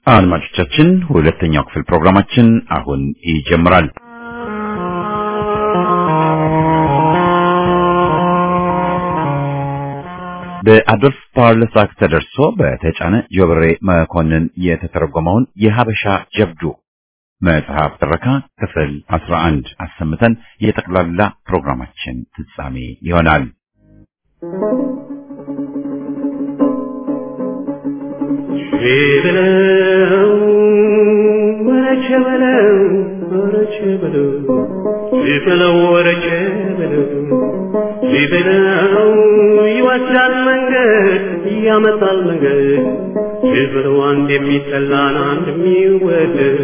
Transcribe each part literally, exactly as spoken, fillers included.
አድማጮቻችን ሁለተኛው ክፍል ፕሮግራማችን አሁን ይጀምራል። በአዶልፍ ፓርለሳክ ተደርሶ በተጫነ ጆብሬ መኮንን የተተረጎመውን የሀበሻ ጀብዱ መጽሐፍ ትረካ ክፍል አስራ አንድ አሰምተን የጠቅላላ ፕሮግራማችን ፍጻሜ ይሆናል። ሸበለው ወረቸ በለው ወረቸ በለው ሸበለው ወረቸ በለው ሸበለው ይወስዳል መንገድ ያመጣል መንገድ ሸበለው አንድ የሚጠላን አንድ የሚወደድ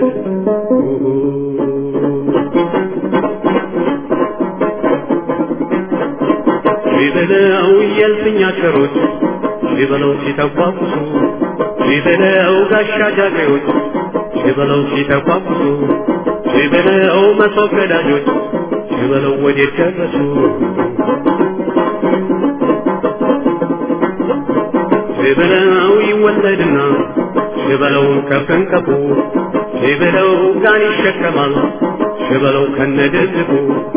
ሸበለው የልፍኛ ቸሮች ሸበለው ሲተቋቁሱ ሸበለው ጋሻ ጃግሬዎች ሸበለው ሲተቋቁሱ ሸበለው መሶብ ገዳጆች ሸበለው ወዴት ደረሱ ሸበለው ይወለድና ሸበለው ከፍንቀፉ ሸበለው ጋን ይሸከማል ሸበለው ከነደዝቡ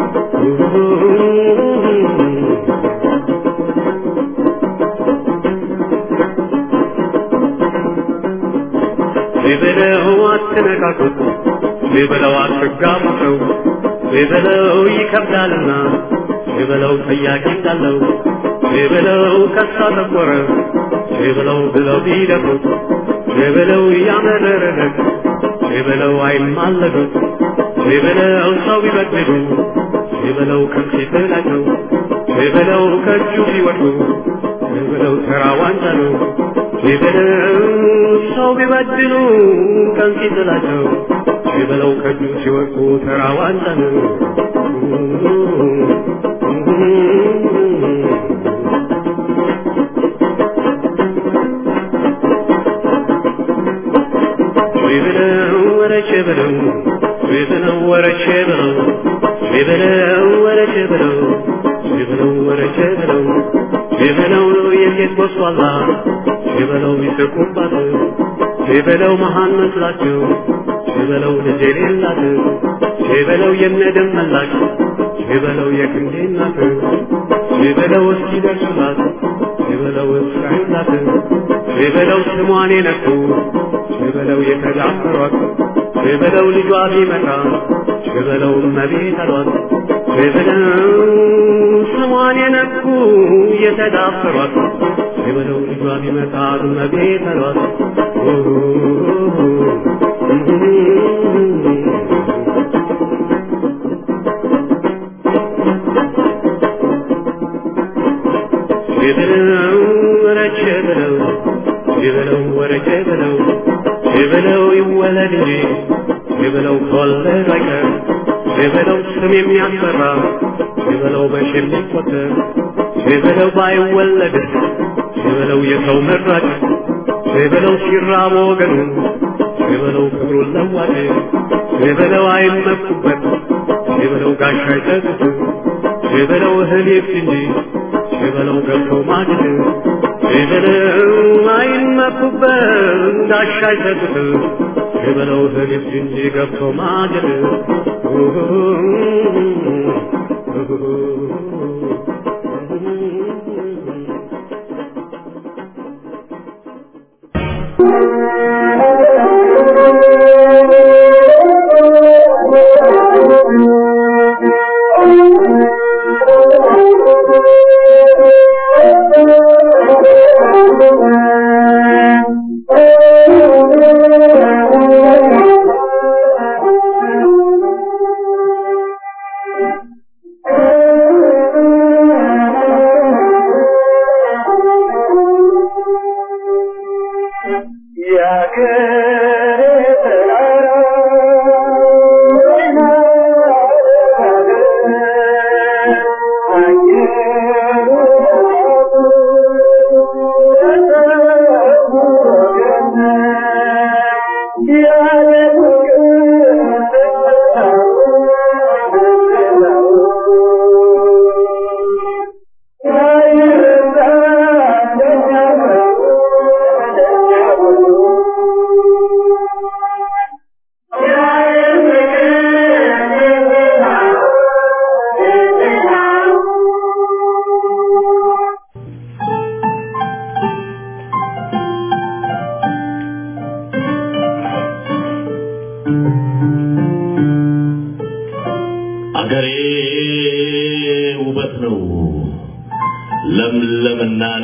ሸበለው አትነካኩት ሸበለው አትጋፉተው ሸበለው ይከብዳልና ሸበለው ጠያቂ እንዳለው ሸበለው ከሳ ተቆረ ሸበለው ብለው ቢደፉት ሸበለው ያመረረለት ሸበለው አይማለዱት ሸበለው ሰው ቢበድሉ ሸበለው ከንፊት ናቸው ሸበለው ከእጁ ሲወድቁ ሸበለው ተራ ዋንጫ ነው ሸበለው ሰው ቢበድሉ ከንፊት ናቸው ሸበለው ከእጁ ሲወድቁ ተራ ዋንጫ ነው ሸበለው ወረቸ በለው ሸበለው ወረቸ በለው ሸበለው ወረቸ በለው ሸበለው ወረቸ በለው ሸበለው የሴት ጎስቋላ ሸበለው ይስቁባት ሸበለው መሃን መስላቸው ሸበለው ልጅ የሌላት ሸበለው የነደም መላሽ ሸበለው የክንዴ እናት ሸበለው እስኪደርሱላት ሸበለው እስራኤላት ሸበለው ስሟን የነኩ ሸበለው የተዳፈሯት ሸበለው ልጇ ቢመጣ ሸበለው እመቤት አሏት ሸበለው ስሟን የነኩ የተዳፈሯት ሸበለው ልጇ ቢመጣ እመቤት አሏት ሸበለው ወረቸ በለው ሸበለው ወረቸ በለው ሸበለው ይወለድ እንጂ ሸበለው ከወለድ አይቀር ሸበለው ስም የሚያስፈራ ሸበለው በሺ የሚቆጠር ሸበለው ባይወለድ ሸበለው የሰው መራጭ ሸበለው ሲራብ ወገኑ ሸበለው ክብሩን ለዋጭ ሸበለው አይመኩበት ሸበለው ጋሻ አይጠግብ ሸበለው እህል ይብስ እንጂ ሸበለው ገብቶ ማግድ ሸበለው አይመኩበት ጋሻ አይጠግብ ሸበለው እህል ይብስ እንጂ ገብቶ ማግድ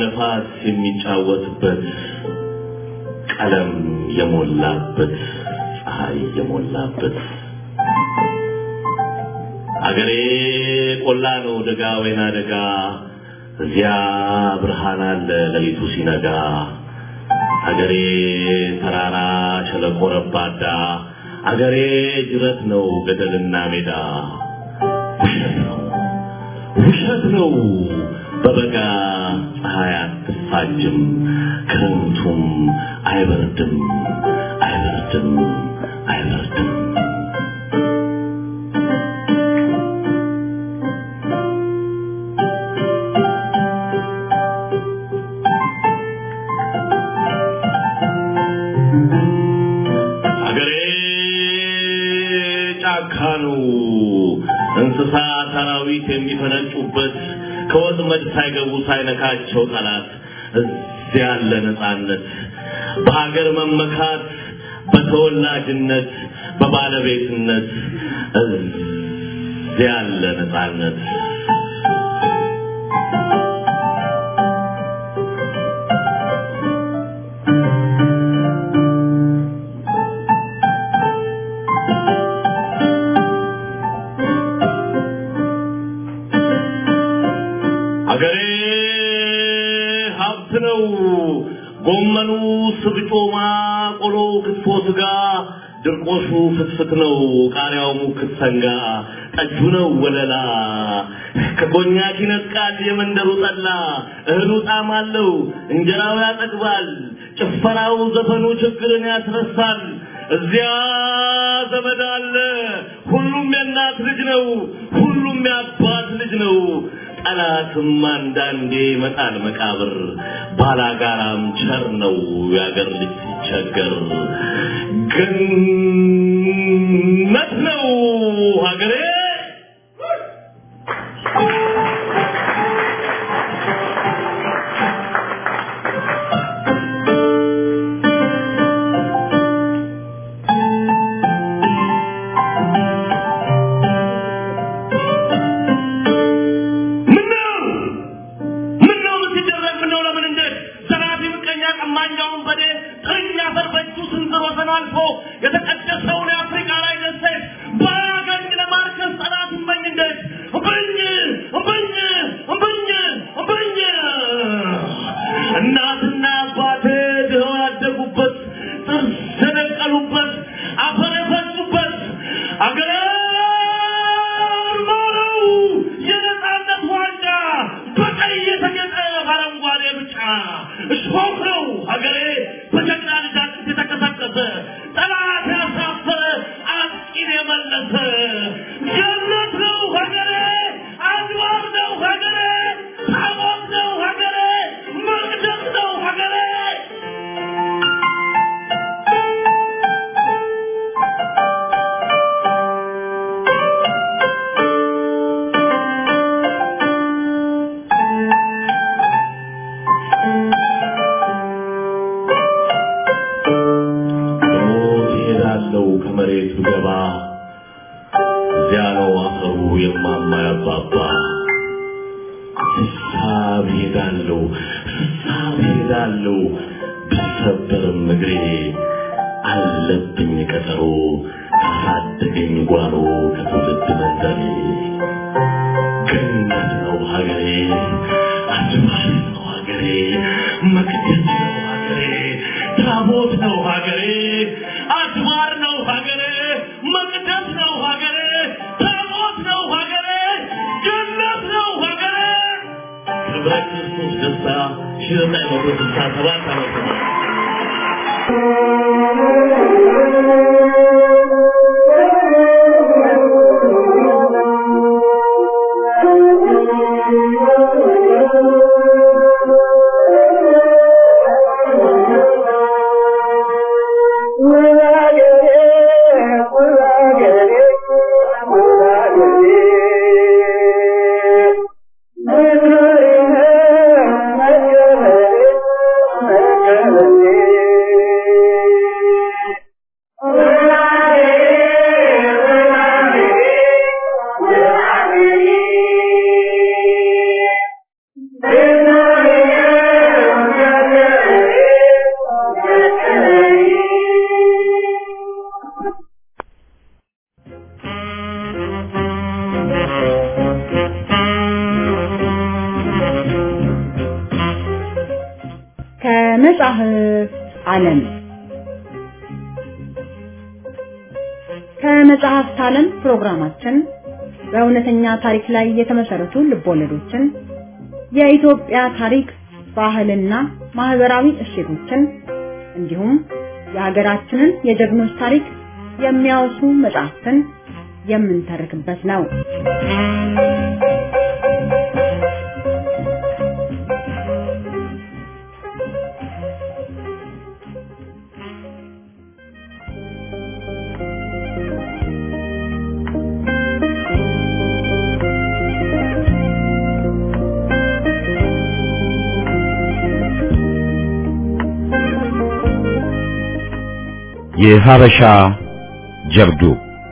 ነፋስ የሚጫወትበት ቀለም የሞላበት ፀሐይ የሞላበት አገሬ ቆላ ነው ደጋ ወይና ደጋ እዚያ ብርሃን አለ ለሊቱ ሲነጋ አገሬ ተራራ ሸለቆ ረባዳ አገሬ ጅረት ነው ገደልና ሜዳ ውሸት ነው ውሸት ነው በበጋ ፀሐይ አትፋጅም ክረምቱም አይበርድም አይበርድም አይበርድም አገሬ ጫካ ነው እንስሳ ሰራዊት የሚፈነጩበት ከወጥመድ ሳይገቡ ሳይነካቸው ጠላት እዚያ ያለ ነፃነት በሀገር መመካት በተወላጅነት በባለቤትነት እዚያ ያለ ነፃነት አገሬ ሀብት ነው ጎመኑ ስብጮማ ቆሎ ክትፎ ስጋ ድርቆሹ ፍትፍት ነው ቃሪያው ሙክት ሰንጋ ጠጁ ነው ወለላ ከኮኛክ ይነጥቃል የመንደሩ ጠላ እህሉ ጣዕም አለው እንጀራው ያጠግባል ጭፈራው ዘፈኑ ችግርን ያስረሳል እዚያ ዘመድ አለ ሁሉም የእናት ልጅ ነው ሁሉም የአባት ልጅ ነው ጠላትም አንዳንዴ መጣል መቃብር ባላጋራም ቸር ነው ያገር ልጅ ሲቸገር ገነት ነው ሀገሬ የተቀደሰውን የአፍሪካ ላይ ደሴት ባያገኝ ለማርከስ ጠላት እመኝ እንዴት እምብኝ እምብኝ እምብኝ እምብኝ እናትና አባቴ ድኸው ያደጉበት ጥርስ የነቀሉበት አፈር የፈሱበት አገሬ ማረው የነፃነት ዋንጫ በቀይ የተጌጠ በአረንጓዴ ብጫ እሾህ ነው ሀገሬ በጀግና ልጃችን የተቀሰቀሰ ጠላት ያሳፈረ አጥቂን የመለሰ ገነት ነው ሀገሬ አድባር ነው ሀገሬ ታቦት ነው ሀገሬ መቅደስ ነው ሀገሬ ከመሬት ገባ እዚያ ነው አፈሩ የማማ ያባባ ስሳብ ሄዳለሁ ስሳብ ሄዳለሁ ቢሰበርም እግሬ አለብኝ ቀጠሮ ካሳደገኝ ጓሮ ከትውልድ መንደሬ ገነት ነው ሀገሬ አድባር ነው ሀገሬ መቅደስ ነው ሀገሬ ታቦት ነው ሀገሬ አድባር ነው ሀገሬ መቅደስ ነው ሀገሬ ታቦት ነው ሀገሬ ገነት ነው ሀገሬ ክብረ ክርስቶስ ደስታ ሺህ ዘጠኝ መቶ ስልሳ ሰባት ዓመተ ምህረት Yeah. መጽሐፍት ዓለም ከመጽሐፍት ዓለም ፕሮግራማችን በእውነተኛ ታሪክ ላይ የተመሰረቱ ልቦለዶችን የኢትዮጵያ ታሪክ ባህልና ማህበራዊ እሴቶችን እንዲሁም የሀገራችንን የጀግኖች ታሪክ የሚያወሱ መጽሐፍትን የምንተርክበት ነው። የሀበሻ ጀብዱ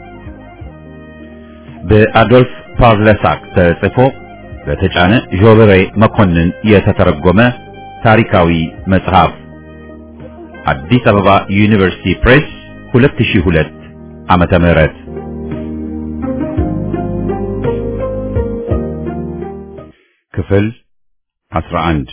በአዶልፍ ፓርለሳክ ተጽፎ በተጫነ ጆበሬ መኮንን የተተረጎመ ታሪካዊ መጽሐፍ አዲስ አበባ ዩኒቨርሲቲ ፕሬስ ሁለት ሺህ ሁለት ዓመተ ምህረት ክፍል አስራ አንድ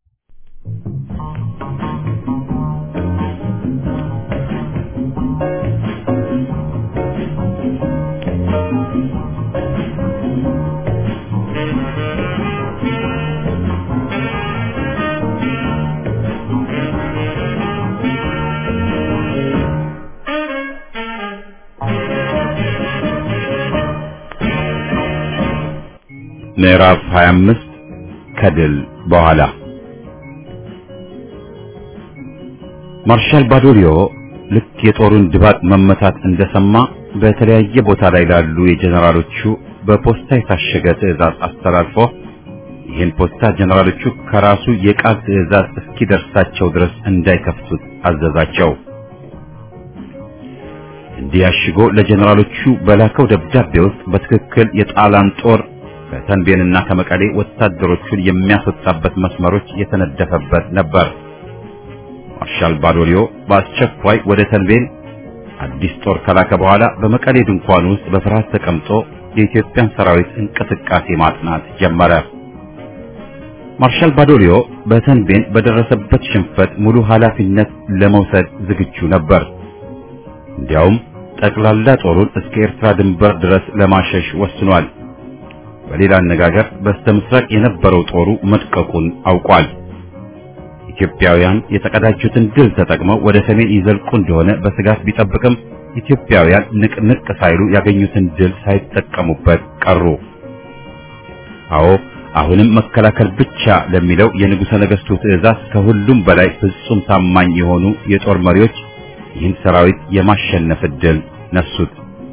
ምዕራፍ ሃያ አምስት ከድል በኋላ ማርሻል ባዶሊዮ ልክ የጦሩን ድባቅ መመታት እንደሰማ በተለያየ ቦታ ላይ ላሉ የጀነራሎቹ በፖስታ የታሸገ ትዕዛዝ አስተላልፎ ይህን ፖስታ ጀነራሎቹ ከራሱ የቃል ትዕዛዝ እስኪደርሳቸው ድረስ እንዳይከፍቱት አዘዛቸው። እንዲያሽጎ ለጀነራሎቹ በላከው ደብዳቤ ውስጥ በትክክል የጣሊያን ጦር ከተንቤንና ከመቀሌ ወታደሮቹን የሚያስወጣበት መስመሮች የተነደፈበት ነበር። ማርሻል ባዶሊዮ በአስቸኳይ ወደ ተንቤን አዲስ ጦር ከላከ በኋላ በመቀሌ ድንኳን ውስጥ በፍርሃት ተቀምጦ የኢትዮጵያን ሰራዊት እንቅስቃሴ ማጥናት ጀመረ። ማርሻል ባዶሊዮ በተንቤን በደረሰበት ሽንፈት ሙሉ ኃላፊነት ለመውሰድ ዝግጁ ነበር። እንዲያውም ጠቅላላ ጦሩን እስከ ኤርትራ ድንበር ድረስ ለማሸሽ ወስኗል። በሌላ አነጋገር በስተምስራቅ የነበረው ጦሩ መጥቀቁን አውቋል። ኢትዮጵያውያን የተቀዳጁትን ድል ተጠቅመው ወደ ሰሜን ይዘልቁ እንደሆነ በስጋት ቢጠብቅም ኢትዮጵያውያን ንቅንቅ ሳይሉ ያገኙትን ድል ሳይጠቀሙበት ቀሩ። አዎ አሁንም መከላከል ብቻ ለሚለው የንጉሠ ነገሥቱ ትዕዛዝ ከሁሉም በላይ ፍጹም ታማኝ የሆኑ የጦር መሪዎች ይህን ሰራዊት የማሸነፍ ዕድል ነሱት።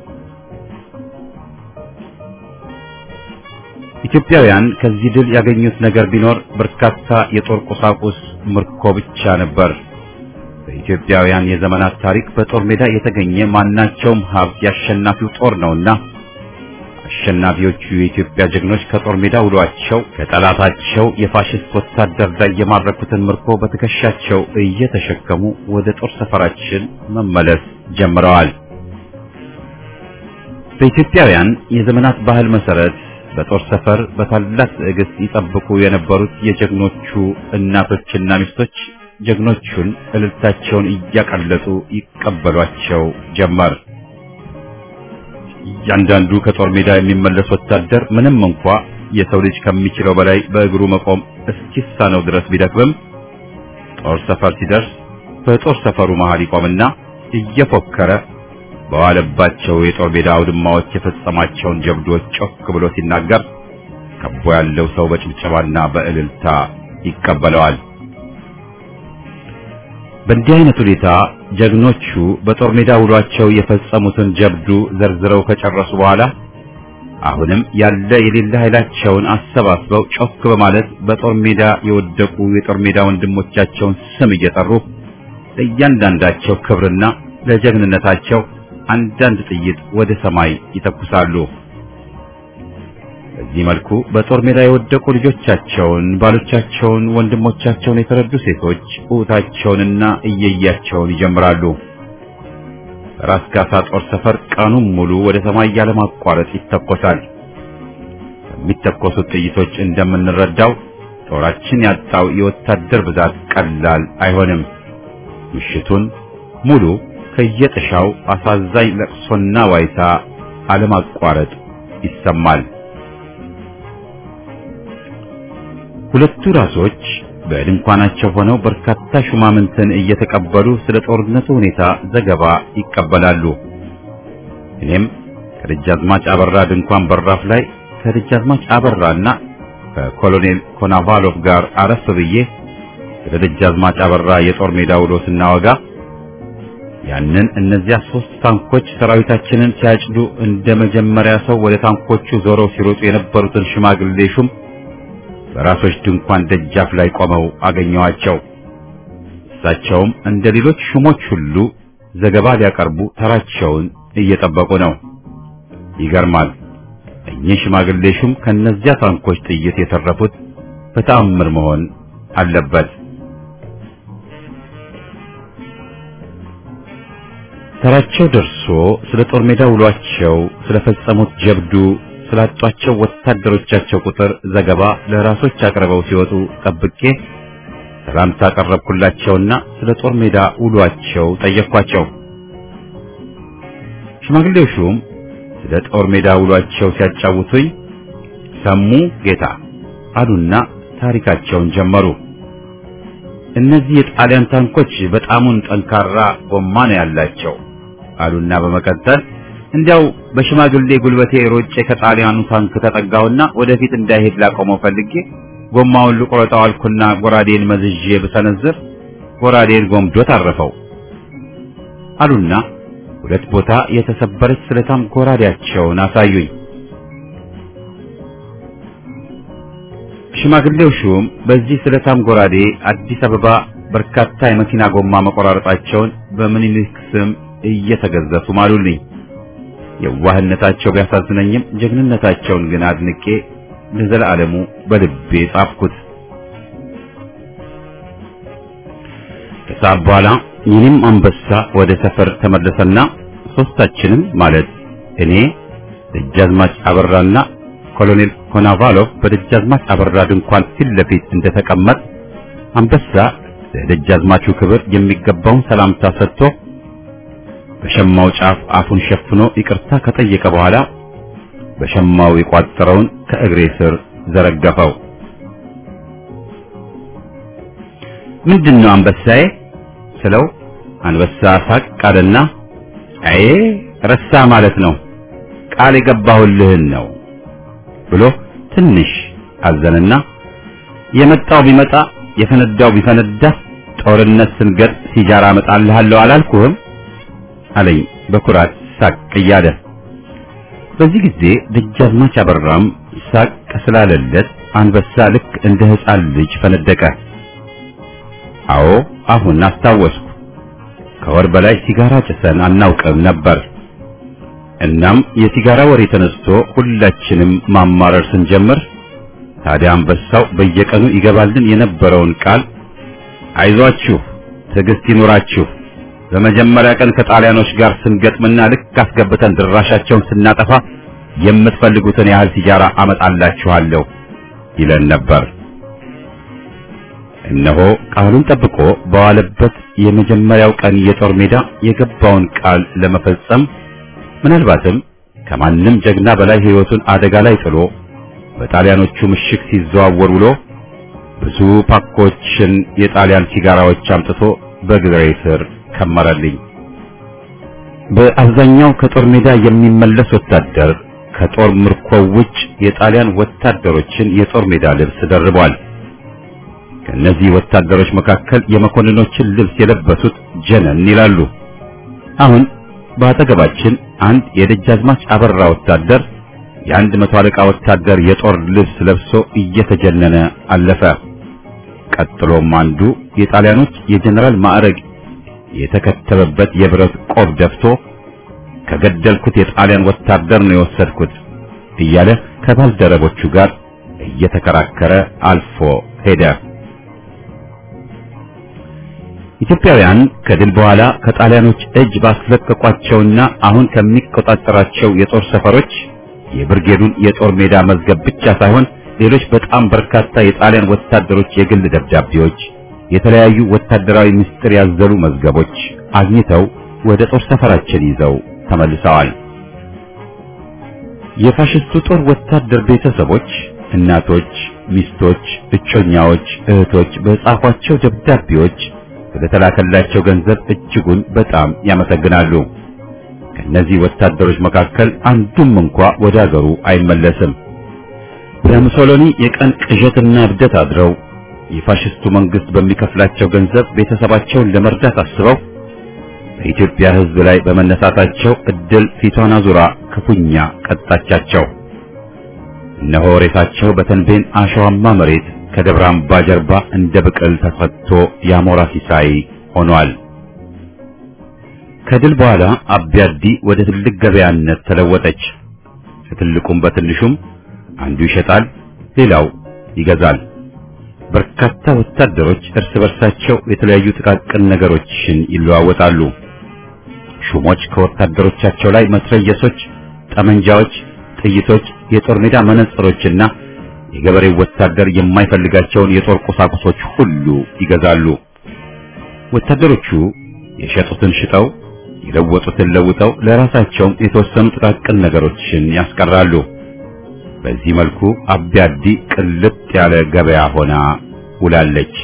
ኢትዮጵያውያን ከዚህ ድል ያገኙት ነገር ቢኖር በርካታ የጦር ቁሳቁስ ምርኮ ብቻ ነበር። በኢትዮጵያውያን የዘመናት ታሪክ በጦር ሜዳ የተገኘ ማናቸውም ሀብት ያሸናፊው ጦር ነውና አሸናፊዎቹ የኢትዮጵያ ጀግኖች ከጦር ሜዳ ውሏቸው ከጠላታቸው የፋሽስት ወታደር ላይ የማረኩትን ምርኮ በትከሻቸው እየተሸከሙ ወደ ጦር ሰፈራችን መመለስ ጀምረዋል። በኢትዮጵያውያን የዘመናት ባህል መሰረት በጦር ሰፈር በታላቅ ትዕግስት ይጠብቁ የነበሩት የጀግኖቹ እናቶችና ሚስቶች ጀግኖቹን እልልታቸውን እያቀለጡ ይቀበሏቸው ጀመር። እያንዳንዱ ከጦር ሜዳ የሚመለስ ወታደር ምንም እንኳ የሰው ልጅ ከሚችለው በላይ በእግሩ መቆም እስኪሳነው ድረስ ቢደክምም ጦር ሰፈር ሲደርስ በጦር ሰፈሩ መሃል ይቆምና እየፎከረ በዋለባቸው የጦር ሜዳ አውድማዎች የፈጸማቸውን ጀብዶች ጮክ ብሎ ሲናገር ከቦ ያለው ሰው በጭብጨባና በእልልታ ይቀበለዋል። በእንዲህ አይነት ሁኔታ ጀግኖቹ በጦር ሜዳ ውሏቸው የፈጸሙትን ጀብዱ ዘርዝረው ከጨረሱ በኋላ አሁንም ያለ የሌለ ኃይላቸውን አሰባስበው ጮክ በማለት በጦር ሜዳ የወደቁ የጦር ሜዳ ወንድሞቻቸውን ስም እየጠሩ ለእያንዳንዳቸው ክብርና ለጀግንነታቸው አንዳንድ ጥይት ወደ ሰማይ ይተኩሳሉ። በዚህ መልኩ በጦር ሜዳ የወደቁ ልጆቻቸውን፣ ባሎቻቸውን፣ ወንድሞቻቸውን የተረዱ ሴቶች ኡታቸውንና እየያቸውን ይጀምራሉ። ራስ ካሳ ጦር ሰፈር ቀኑን ሙሉ ወደ ሰማይ ያለማቋረጥ ይተኮሳል። የሚተኮሱት ጥይቶች እንደምንረዳው ጦራችን ያጣው የወታደር ብዛት ቀላል አይሆንም። ምሽቱን ሙሉ ከየጥሻው አሳዛኝ ለቅሶና ዋይታ አለማቋረጥ ይሰማል። ሁለቱ ራሶች በድንኳናቸው ሆነው በርካታ ሹማምንትን እየተቀበሉ ስለ ጦርነቱ ሁኔታ ዘገባ ይቀበላሉ። እኔም ከደጃዝማች አበራ ድንኳን በራፍ ላይ ከደጃዝማች አበራና ከኮሎኔል ኮናቫሎቭ ጋር አረፍ ብዬ ስለ ደጃዝማች አበራ የጦር ሜዳ ውሎ ስናወጋ ያንን እነዚያ ሶስት ታንኮች ሰራዊታችንን ሲያጭዱ እንደ መጀመሪያ ሰው ወደ ታንኮቹ ዞረው ሲሮጡ የነበሩትን ሽማግሌ ሹም በራሶች ድንኳን ደጃፍ ላይ ቆመው አገኘዋቸው። እሳቸውም እንደ ሌሎች ሹሞች ሁሉ ዘገባ ሊያቀርቡ ተራቸውን እየጠበቁ ነው። ይገርማል። እኚህ ሽማግሌ ሹም ከነዚያ ታንኮች ጥይት የተረፉት በተአምር መሆን አለበት። ተራቸው ደርሶ ስለ ጦር ሜዳ ውሏቸው፣ ስለፈጸሙት ጀብዱ፣ ስላጧቸው ወታደሮቻቸው ቁጥር ዘገባ ለራሶች አቅርበው ሲወጡ ጠብቄ ሰላምታ ቀረብኩላቸውና ስለ ጦር ሜዳ ውሏቸው ጠየቅኳቸው። ሽማግሌው ሹም ስለ ጦር ሜዳ ውሏቸው ሲያጫውቱኝ ሰሙ ጌታ አሉና ታሪካቸውን ጀመሩ። እነዚህ የጣሊያን ታንኮች በጣሙን ጠንካራ ጎማ ነው ያላቸው አሉና በመቀጠል እንዲያው በሽማግሌ ጉልበቴ ሮጬ ከጣሊያኑ ታንክ ተጠጋውና ወደፊት እንዳይሄድ ላቆመው ፈልጌ ጎማውን ልቆረጠው አልኩና ጎራዴን መዝዤ ብሰነዝር ጎራዴን ጎምዶ ታረፈው አሉና ሁለት ቦታ የተሰበረች ስለታም ጎራዴያቸውን አሳዩኝ። ሽማግሌው ሹም በዚህ ስለታም ጎራዴ አዲስ አበባ በርካታ የመኪና ጎማ መቆራረጣቸውን በምኒልክ ስም እየተገዘፉ ማሉልኝ። የዋህነታቸው ቢያሳዝነኝም ጀግንነታቸውን ግን አድንቄ ለዘላለሙ በልቤ ጻፍኩት። ከሰዓት በኋላ ይህም አንበሳ ወደ ሰፈር ተመለሰና ሶስታችንም ማለት እኔ፣ ደጃዝማች አበራና ኮሎኔል ኮናቫሎቭ በደጃዝማች አበራ ድንኳን ፊት ለፊት እንደተቀመጥ አንበሳ ለደጃዝማቹ ክብር የሚገባውን ሰላምታ ሰጥቶ በሸማው ጫፍ አፉን ሸፍኖ ይቅርታ ከጠየቀ በኋላ በሸማው የቋጠረውን ከእግሬ ስር ዘረገፈው። ምንድነው አንበሳዬ ስለው አንበሳ ሳቅ ቃልና አይ ረሳ ማለት ነው ቃል የገባሁልህን ነው ብሎ ትንሽ አዘነና የመጣው ቢመጣ የፈነዳው ቢፈነዳ ጦርነት ስንገጥ ሲጃራ አመጣልሃለሁ አላልኩህም አለኝ በኩራት ሳቅ እያለ። በዚህ ጊዜ ደጃዝማች አበራም ሳቅ ስላለለት አንበሳ ልክ እንደ ሕፃን ልጅ ፈነደቀ። አዎ አሁን አስታወስኩ። ከወር በላይ ሲጋራ ጭሰን አናውቅም ነበር። እናም የሲጋራ ወሬ ተነስቶ ሁላችንም ማማረር ስንጀምር ታዲያ አንበሳው በየቀኑ ይገባልን የነበረውን ቃል አይዟችሁ፣ ትዕግስት ይኖራችሁ፣ በመጀመሪያ ቀን ከጣሊያኖች ጋር ስንገጥምና ልክ አስገብተን ድራሻቸውን ስናጠፋ የምትፈልጉትን ያህል ሲጋራ አመጣላችኋለሁ ይለን ነበር። እነሆ ቃሉን ጠብቆ በዋለበት የመጀመሪያው ቀን የጦር ሜዳ የገባውን ቃል ለመፈጸም ምናልባትም ከማንም ጀግና በላይ ሕይወቱን አደጋ ላይ ጥሎ በጣሊያኖቹ ምሽግ ሲዘዋወር ውሎ ብዙ ፓኮችን የጣሊያን ሲጋራዎች አምጥቶ በግሬ ስር ከመረልኝ። በአብዛኛው ከጦር ሜዳ የሚመለስ ወታደር ከጦር ምርኮው ውጭ የጣሊያን ወታደሮችን የጦር ሜዳ ልብስ ደርቧል። ከነዚህ ወታደሮች መካከል የመኮንኖችን ልብስ የለበሱት ጀነን ይላሉ። አሁን በአጠገባችን አንድ የደጃዝማች አበራ ወታደር የአንድ መቶ አለቃ ወታደር የጦር ልብስ ለብሶ እየተጀነነ አለፈ። ቀጥሎም አንዱ የጣሊያኖች የጀነራል ማዕረግ የተከተበበት የብረት ቆብ ደፍቶ ከገደልኩት የጣሊያን ወታደር ነው የወሰድኩት እያለ ከባልደረቦቹ ጋር እየተከራከረ አልፎ ሄደ። ኢትዮጵያውያን ከድል በኋላ ከጣሊያኖች እጅ ባስለቀቋቸውና አሁን ከሚቆጣጠራቸው የጦር ሰፈሮች የብርጌዱን የጦር ሜዳ መዝገብ ብቻ ሳይሆን ሌሎች በጣም በርካታ የጣሊያን ወታደሮች የግል ደብዳቤዎች፣ የተለያዩ ወታደራዊ ምስጢር ያዘሉ መዝገቦች አግኝተው ወደ ጦር ሰፈራችን ይዘው ተመልሰዋል። የፋሽስቱ ጦር ወታደር ቤተሰቦች፣ እናቶች፣ ሚስቶች፣ እጮኛዎች፣ እህቶች በጻፏቸው ደብዳቤዎች ስለተላከላቸው ገንዘብ እጅጉን በጣም ያመሰግናሉ። ከነዚህ ወታደሮች መካከል አንዱም እንኳ ወደ አገሩ አይመለስም። በሙሶሎኒ የቀን ቅዠትና እብደት አድረው የፋሽስቱ መንግስት በሚከፍላቸው ገንዘብ ቤተሰባቸውን ለመርዳት አስበው በኢትዮጵያ ሕዝብ ላይ በመነሳታቸው እድል ፊቷን አዙራ ክፉኛ ቀጣቻቸው። እነሆ ሬሳቸው በተንቤን አሸዋማ መሬት ከደብረ አምባ ጀርባ እንደ ብቅል ተፈቶ ያሞራ ሲሳይ ሆኗል። ከድል በኋላ አቢያዲ ወደ ትልቅ ገበያነት ተለወጠች። ከትልቁም በትንሹም አንዱ ይሸጣል፣ ሌላው ይገዛል። በርካታ ወታደሮች እርስ በርሳቸው የተለያዩ ጥቃቅን ነገሮችን ይለዋወጣሉ። ሹሞች ከወታደሮቻቸው ላይ መትረየሶች፣ ጠመንጃዎች፣ ጥይቶች፣ የጦር ሜዳ መነጽሮችና የገበሬው ወታደር የማይፈልጋቸውን የጦር ቁሳቁሶች ሁሉ ይገዛሉ። ወታደሮቹ የሸጡትን ሽጠው የለወጡትን ለውጠው ለራሳቸውም የተወሰኑ ጥቃቅን ነገሮችን ያስቀራሉ። በዚህ መልኩ አቢያዲ ቅልጥ ያለ ገበያ ሆና ውላለች።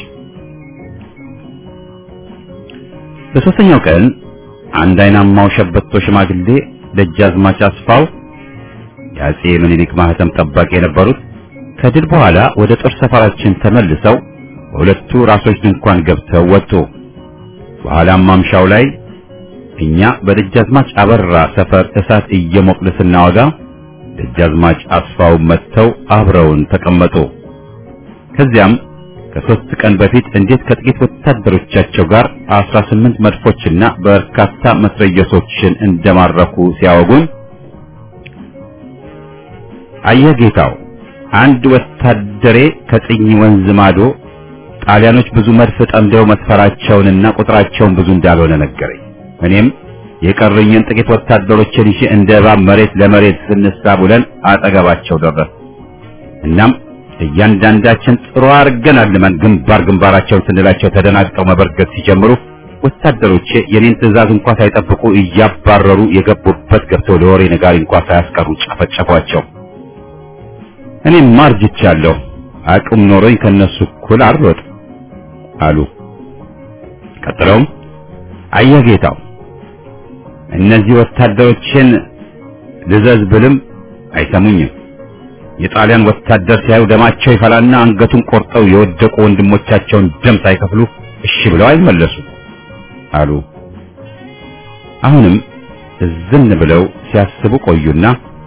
በሶስተኛው ቀን አንድ አይናማው ሸበቶ ሽማግሌ ደጃዝማች አስፋው የአፄ ምኒልክ ማህተም ጠባቂ የነበሩት ከድል በኋላ ወደ ጦር ሰፈራችን ተመልሰው በሁለቱ ራሶች ድንኳን ገብተው ወጡ። በኋላም ማምሻው ላይ እኛ በደጃዝማች አበራ ሰፈር እሳት እየሞቅን ስናወጋ ደጃዝማች አስፋው መጥተው አብረውን ተቀመጡ። ከዚያም ከሶስት ቀን በፊት እንዴት ከጥቂት ወታደሮቻቸው ጋር አስራ ስምንት መድፎችና በርካታ መትረየሶችን እንደማረኩ ሲያወጉን አየጌታው አንድ ወታደሬ ከጥኝ ወንዝ ማዶ ጣሊያኖች ብዙ መድፍ ጠምደው መስፈራቸውንና ቁጥራቸውን ብዙ እንዳልሆነ ነገረኝ። እኔም የቀሩኝን ጥቂት ወታደሮችን ይዤ እንደ እባብ መሬት ለመሬት ስንሳቡለን አጠገባቸው ደረስ። እናም እያንዳንዳችን ጥሩ አርገን አልመን ግንባር ግንባራቸውን ስንላቸው ተደናግጠው መበርገግ ሲጀምሩ ወታደሮቼ የኔን ትዕዛዝ እንኳን ሳይጠብቁ እያባረሩ የገቡበት ገብተው ለወሬ ነጋሪ እንኳን ሳያስቀሩ ጨፈጨፏቸው። እኔም ማርጅቻለሁ፣ አቅም ኖሮኝ ከነሱ እኩል አልሮጥ አሉ። ቀጥለውም አየህ ጌታው እነዚህ ወታደሮችን ልዘዝ ብልም አይሰሙኝም። የጣሊያን ወታደር ሲያዩ ደማቸው ይፈላና አንገቱን ቆርጠው የወደቁ ወንድሞቻቸውን ደም ሳይከፍሉ እሺ ብለው አይመለሱ አሉ። አሁንም እዝን ብለው ሲያስቡ ቆዩና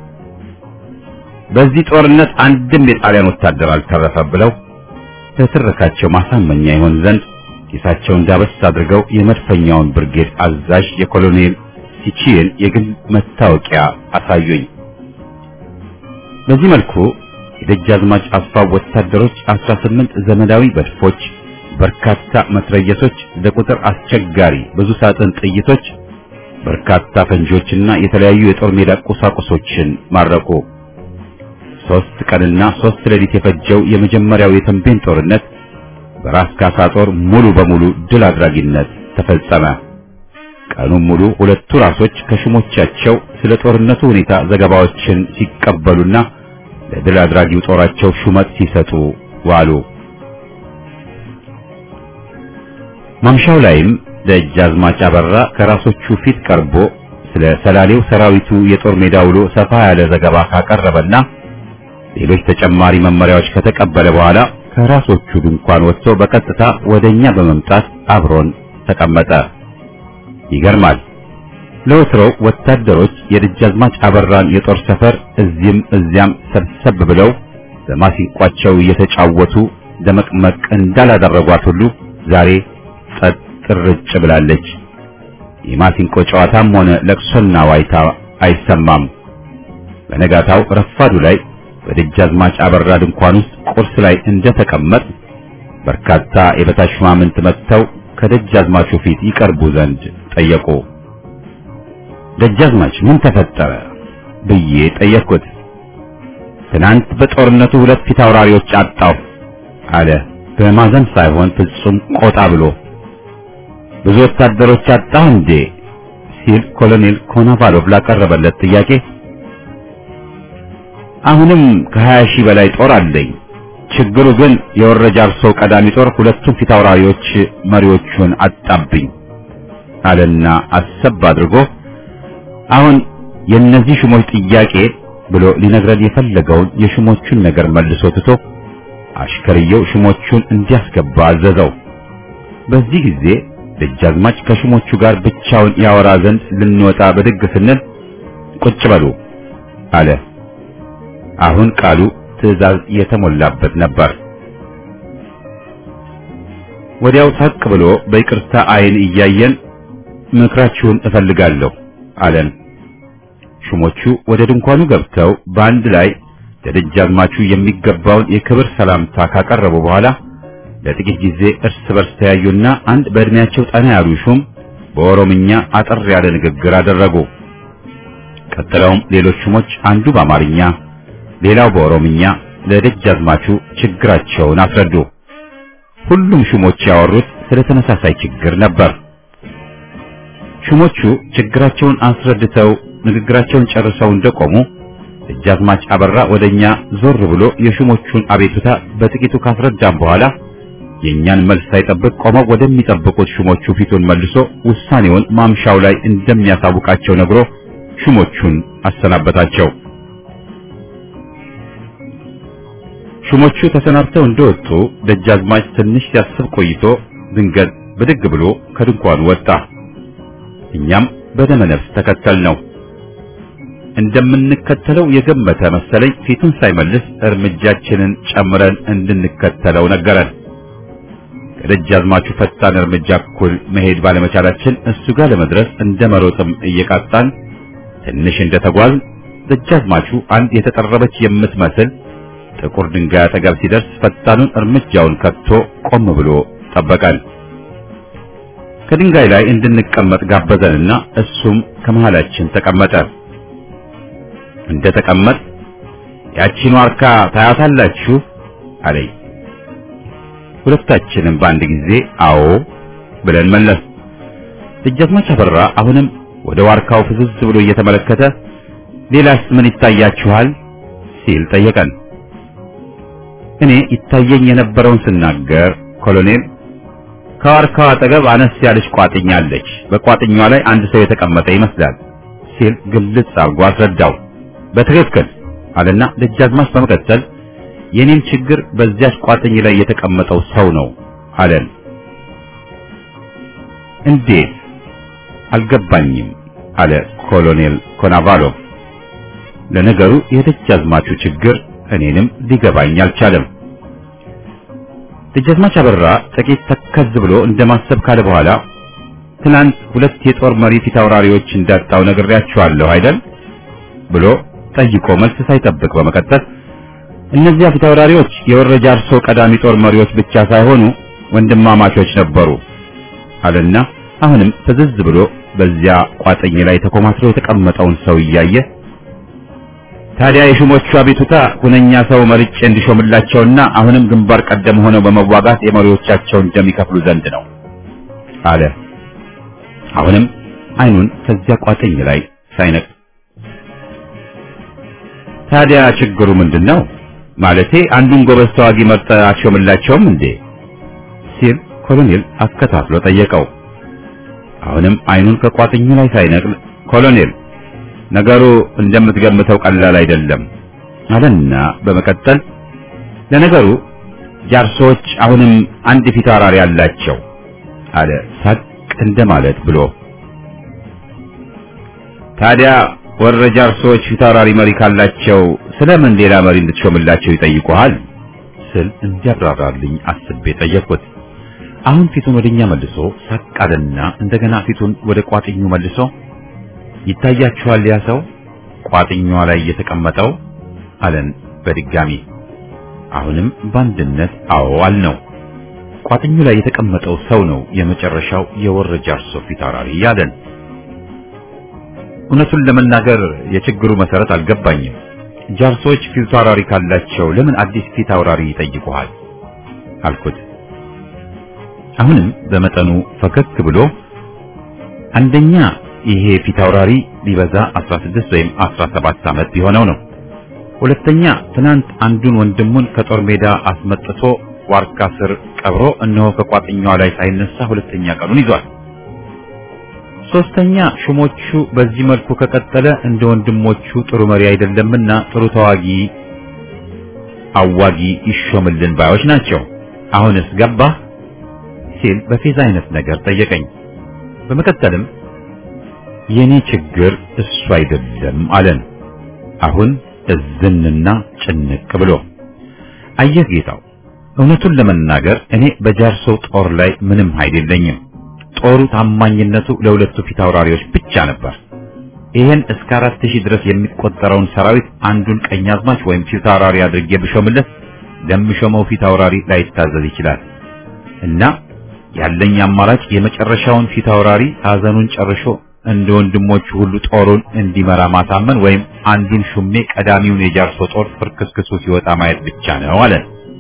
በዚህ ጦርነት አንድም የጣሊያን ወታደር አልተረፈም ብለው ለትረካቸው ማሳመኛ ይሆን ዘንድ ኪሳቸውን ዳበስ አድርገው የመድፈኛውን ብርጌድ አዛዥ የኮሎኔል ሲቺን የግል መታወቂያ አሳዩኝ። በዚህ መልኩ የደጃዝማች አስፋው ወታደሮች አስራ ስምንት ዘመናዊ መድፎች፣ በርካታ መትረየሶች፣ ለቁጥር አስቸጋሪ ብዙ ሳጥን ጥይቶች፣ በርካታ ፈንጂዎችና የተለያዩ የጦር ሜዳ ቁሳቁሶችን ማረኩ። ሶስት ቀንና ሶስት ሌሊት የፈጀው የመጀመሪያው የተንቤን ጦርነት በራስ ካሳ ጦር ሙሉ በሙሉ ድል አድራጊነት ተፈጸመ። ቀኑን ሙሉ ሁለቱ ራሶች ከሹሞቻቸው ስለ ጦርነቱ ሁኔታ ዘገባዎችን ሲቀበሉና ለድል አድራጊው ጦራቸው ሹመት ሲሰጡ ዋሉ። ማምሻው ላይም ደጃዝማች አበራ ከራሶቹ ፊት ቀርቦ ስለ ሰላሌው ሰራዊቱ የጦር ሜዳ ውሎ ሰፋ ያለ ዘገባ ካቀረበና ሌሎች ተጨማሪ መመሪያዎች ከተቀበለ በኋላ ከራሶቹ ድንኳን ወጥቶ በቀጥታ ወደኛ በመምጣት አብሮን ተቀመጠ። ይገርማል። ለወትሮው ወታደሮች የደጃዝማች አበራን የጦር ሰፈር እዚህም እዚያም ሰብሰብ ብለው በማሲንቋቸው እየተጫወቱ ደመቅመቅ እንዳላደረጓት ሁሉ ዛሬ ጸጥ ርጭ ብላለች። የማሲንቆ ጨዋታም ሆነ ለቅሶና ዋይታ አይሰማም። በነጋታው ረፋዱ ላይ በደጃዝማች አበራ ድንኳን ውስጥ ቁርስ ላይ እንደተቀመጥ በርካታ የበታች ሹማምንት መጥተው ከደጃዝማቹ ፊት ይቀርቡ ዘንድ ጠየቁ። ደጃዝማች ምን ተፈጠረ ብዬ ጠየቅኩት። ትናንት በጦርነቱ ሁለት ፊት አውራሪዎች አጣሁ አለ በማዘን ሳይሆን ፍጹም ቆጣ ብሎ። ብዙ ወታደሮች አጣሁ እንዴ ሲል ኮሎኔል ኮናቫሎቭ ላቀረበለት ጥያቄ አሁንም ከሀያ ሺህ በላይ ጦር አለኝ። ችግሩ ግን የወረጃርሶ ቀዳሚ ጦር ሁለቱም ፊት አውራሪዎች መሪዎቹን አጣብኝ አለና አሰብ አድርጎ አሁን የነዚህ ሹሞች ጥያቄ ብሎ ሊነግረን የፈለገውን የሹሞቹን ነገር መልሶ ትቶ አሽከርየው ሹሞቹን እንዲያስገባ አዘዘው። በዚህ ጊዜ ደጃዝማች ከሹሞቹ ጋር ብቻውን ያወራ ዘንድ ልንወጣ በድግ ስንል ቁጭ በሉ አለ። አሁን ቃሉ ትዕዛዝ የተሞላበት ነበር። ወዲያው ታቅ ብሎ በይቅርታ አይን እያየን ምክራችሁን እፈልጋለሁ አለን። ሹሞቹ ወደ ድንኳኑ ገብተው በአንድ ላይ ለደጃዝማቹ የሚገባውን የክብር ሰላምታ ካቀረቡ በኋላ ለጥቂት ጊዜ እርስ በርስ ተያዩና አንድ በእድሜያቸው ጠና ያሉ ሹም በኦሮምኛ አጠር ያለ ንግግር አደረጉ። ቀጥለውም ሌሎች ሹሞች አንዱ በአማርኛ ሌላው በኦሮምኛ ለደጃዝማቹ ችግራቸውን አስረዱ። ሁሉም ሹሞች ያወሩት ስለ ተመሳሳይ ችግር ነበር። ሹሞቹ ችግራቸውን አስረድተው ንግግራቸውን ጨርሰው እንደቆሙ ደጃዝማች አበራ ወደኛ ዞር ብሎ የሹሞቹን አቤቱታ በጥቂቱ ካስረዳም በኋላ የኛን መልስ ሳይጠብቅ ቆመው ወደሚጠብቁት ሹሞቹ ፊቱን መልሶ ውሳኔውን ማምሻው ላይ እንደሚያሳውቃቸው ነግሮ ሹሞቹን አሰናበታቸው። ሹሞቹ ተሰናብተው እንደወጡ ደጃዝማች ትንሽ ሲያስብ ቆይቶ ድንገት ብድግ ብሎ ከድንኳኑ ወጣ። እኛም በደመ ነፍስ ተከተልነው። እንደምንከተለው የገመተ መሰለኝ ፊቱን ሳይመልስ እርምጃችንን ጨምረን እንድንከተለው ነገረን። ከደጃዝማቹ ፈጣን እርምጃ እኩል መሄድ ባለመቻላችን እሱ ጋር ለመድረስ እንደመሮጥም እየቃጣን ትንሽ እንደተጓዝ ደጃዝማቹ አንድ የተጠረበች የምትመስል ጥቁር ድንጋይ አጠገብ ሲደርስ ፈጣኑን እርምጃውን ከቶ ቆም ብሎ ጠበቀን። ከድንጋይ ላይ እንድንቀመጥ ጋበዘንና እሱም ከመሃላችን ተቀመጠ። እንደ ተቀመጥ ያቺን ዋርካ ታያታላችሁ አለኝ። ሁለታችንም በአንድ ጊዜ አዎ ብለን መለስ። ደጃዝማች አበራ አሁንም ወደ ዋርካው ፍዝዝ ብሎ እየተመለከተ ሌላስ ምን ይታያችኋል ሲል ጠየቀን። እኔ ይታየኝ የነበረውን ስናገር ኮሎኔል ከዋርካው አጠገብ አነስ ያለች ቋጥኛ አለች፣ በቋጥኛዋ ላይ አንድ ሰው የተቀመጠ ይመስላል ሲል ግልጽ አድርጎ አስረዳው። በትክክል አለና ደጃዝማች በመቀጠል የኔም ችግር በዚያች ቋጥኝ ላይ የተቀመጠው ሰው ነው አለን። እንዴት አልገባኝም አለ ኮሎኔል ኮናቫሎቭ። ለነገሩ የደጃዝማቹ ችግር እኔንም ሊገባኝ አልቻለም። ደጃዝማች አበራ ጥቂት ተከዝ ብሎ እንደማሰብ ካለ በኋላ ትናንት ሁለት የጦር መሪ ፊት አውራሪዎች እንዳጣው ነግሬያችኋለሁ አይደል ብሎ ጠይቆ መልስ ሳይጠብቅ በመቀጠል እነዚያ ፊት አውራሪዎች የወረጃርሶ ቀዳሚ ጦር መሪዎች ብቻ ሳይሆኑ ወንድማማቾች ነበሩ አለና አሁንም ፍዝዝ ብሎ በዚያ ቋጥኝ ላይ ተኮማትሮ የተቀመጠውን ሰው እያየ ታዲያ የሹሞቹ አቤቱታ ሁነኛ ሰው መርጬ እንዲሾምላቸውና አሁንም ግንባር ቀደም ሆነው በመዋጋት የመሪዎቻቸውን ደም ይከፍሉ ዘንድ ነው አለ። አሁንም አይኑን ከዚያ ቋጥኝ ላይ ሳይነቅ ታዲያ ችግሩ ምንድነው? ማለቴ አንዱን ጎበዝ ተዋጊ መርጠ አትሾምላቸውም እንዴ ሲል ኮሎኔል አከታትሎ ጠየቀው። አሁንም አይኑን ከቋጥኙ ላይ ሳይነቅል ኮሎኔል ነገሩ እንደምትገምተው ቀላል አይደለም አለና በመቀጠል ለነገሩ ጃርሶች አሁንም አንድ ፊት አውራሪ አላቸው አለ ሳቅ እንደማለት ብሎ። ታዲያ ወረጃርሶች ፊት አውራሪ መሪ ካላቸው ስለምን ሌላ መሪ እንድትሾምላቸው ይጠይቁሃል ስል እንዲያብራራልኝ አስቤ ጠየቅኩት። አሁን ፊቱን ወደኛ መልሶ ሳቅ አለና እንደገና ፊቱን ወደ ቋጥኙ መልሶ ይታያችኋል ያ ሰው ቋጥኛዋ ላይ የተቀመጠው አለን በድጋሚ። አሁንም በአንድነት አዎ አልነው። ቋጥኙ ላይ የተቀመጠው ሰው ነው የመጨረሻው የወረጃርሶ ፊት አውራሪ ያለን። እውነቱን ለመናገር የችግሩ መሰረት አልገባኝም ጃርሶች ፊት አውራሪ ካላቸው ለምን አዲስ ፊት አውራሪ ይጠይቁሃል አልኩት። አሁንም በመጠኑ ፈከክ ብሎ አንደኛ ይሄ ፊት አውራሪ ሊበዛ አስራ ስድስት ወይም አስራ ሰባት ዓመት ቢሆነው ነው። ሁለተኛ ትናንት አንዱን ወንድሙን ከጦር ሜዳ አስመጥቶ ዋርካ ስር ቀብሮ እነሆ ከቋጥኛው ላይ ሳይነሳ ሁለተኛ ቀኑን ይዟል። ሶስተኛ ሹሞቹ በዚህ መልኩ ከቀጠለ እንደ ወንድሞቹ ጥሩ መሪ አይደለምና ጥሩ ተዋጊ አዋጊ ይሾምልን ባዮች ናቸው። አሁንስ ገባህ ሲል በፌዝ አይነት ነገር ጠየቀኝ። በመቀጠልም የኔ ችግር እሱ አይደለም አለን። አሁን እዝንና ጭንቅ ብሎ አየህ ጌታው፣ እውነቱን ለመናገር እኔ በጃርሶ ጦር ላይ ምንም ኃይል የለኝም። ጦሩ ታማኝነቱ ለሁለቱ ፊት አውራሪዎች ብቻ ነበር። ይሄን እስከ አራት ሺህ ድረስ የሚቆጠረውን ሰራዊት አንዱን ቀኛዝማች ወይም ፊት አውራሪ አድርጌ ብሾምለት ለምሾመው ፊት አውራሪ ላይታዘዝ ይችላል እና ያለኝ አማራጭ የመጨረሻውን ፊት አውራሪ ሐዘኑን ጨርሾ እንደ ወንድሞቹ ሁሉ ጦሩን እንዲመራ ማሳመን ወይም አንዱን ሹሜ ቀዳሚውን የጃርሶ ጦር ፍርክስክሱ ሲወጣ ማየት ብቻ ነው አለ።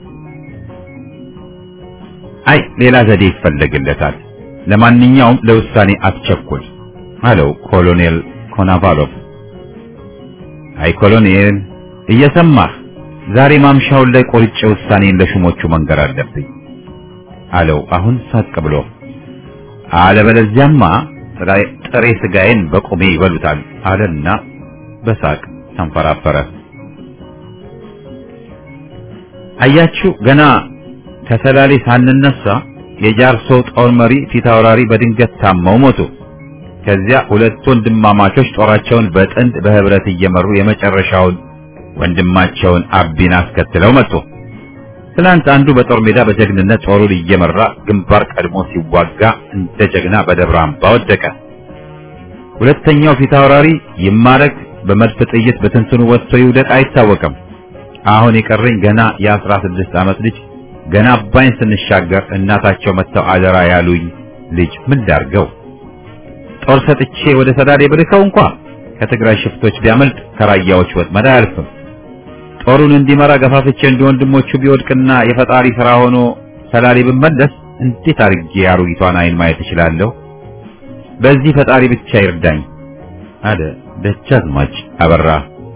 አይ ሌላ ዘዴ ይፈለግለታል። ለማንኛውም ለውሳኔ አትቸኩል አለው ኮሎኔል ኮናቫሎቭ። አይ ኮሎኔል እየሰማህ ዛሬ ማምሻውን ላይ ቆርጬ ውሳኔን ለሹሞቹ መንገር አለብኝ አለው አሁን ሳቅ ብሎ። አለበለዚያማ ጥሬ ስጋዬን በቁሜ ይበሉታል አለና በሳቅ ተንፈራፈረ። አያችሁ ገና ከሰላሌ ሳንነሳ የጃርሶ ጦር መሪ ፊት አውራሪ በድንገት ታመው ሞቱ። ከዚያ ሁለት ወንድማማቾች ጦራቸውን በጥንድ በህብረት እየመሩ የመጨረሻውን ወንድማቸውን አቢን አስከትለው መጡ። ትናንት አንዱ በጦር ሜዳ በጀግንነት ጦሩን እየመራ ግንባር ቀድሞ ሲዋጋ እንደ ጀግና በደብረ አምባ ወደቀ። ሁለተኛው ፊት አውራሪ ይማረክ በመድፍ ጥይት በትንትኑ ወጥቶ ይውደቅ አይታወቅም። አሁን የቀረኝ ገና የአስራ ስድስት ዓመት ልጅ ገና አባይን ስንሻገር እናታቸው መተው አደራ ያሉኝ ልጅ ምን ላድርገው? ጦር ሰጥቼ ወደ ሰዳዴ ብልከው እንኳ ከትግራይ ሽፍቶች ቢያመልጥ ከራያዎች ወጥመድ አያልፍም። ጦሩን እንዲመራ ገፋፍቼ እንደ ወንድሞቹ ቢወድቅና የፈጣሪ ሥራ ሆኖ ሰላሌ ብመለስ እንዴት አድርጌ አሮጊቷን አይን ማየት እችላለሁ? በዚህ ፈጣሪ ብቻ ይርዳኝ አለ ደጃዝማች አበራ።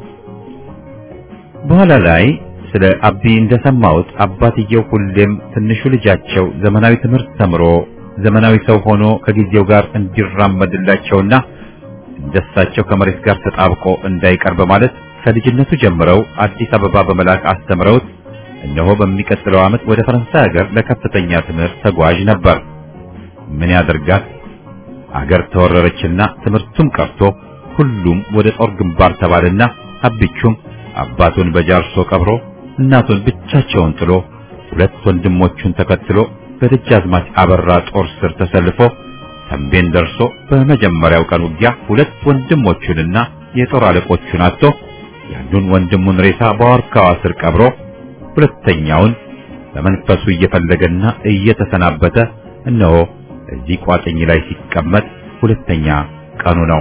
በኋላ ላይ ስለ አቢ እንደሰማሁት አባትየው ሁሌም ትንሹ ልጃቸው ዘመናዊ ትምህርት ተምሮ ዘመናዊ ሰው ሆኖ ከጊዜው ጋር እንዲራመድላቸውና እንደሳቸው ከመሬት ጋር ተጣብቆ እንዳይቀር በማለት ከልጅነቱ ጀምረው አዲስ አበባ በመላክ አስተምረውት እነሆ በሚቀጥለው ዓመት ወደ ፈረንሳይ ሀገር ለከፍተኛ ትምህርት ተጓዥ ነበር። ምን ያደርጋት አገር ተወረረችና ትምህርቱም ቀርቶ ሁሉም ወደ ጦር ግንባር ተባለና አብቹም አባቱን በጃርሶ ቀብሮ እናቱን ብቻቸውን ጥሎ ሁለት ወንድሞቹን ተከትሎ በደጃዝማች አበራ ጦር ስር ተሰልፎ ተንቤን ደርሶ በመጀመሪያው ቀን ውጊያ ሁለት ወንድሞቹንና የጦር አለቆቹን አጥቶ ያንዱን ወንድሙን ሬሳ በዋርካዋ ስር ቀብሮ ሁለተኛውን በመንፈሱ እየፈለገና እየተሰናበተ እነሆ እዚህ ቋጥኝ ላይ ሲቀመጥ ሁለተኛ ቀኑ ነው።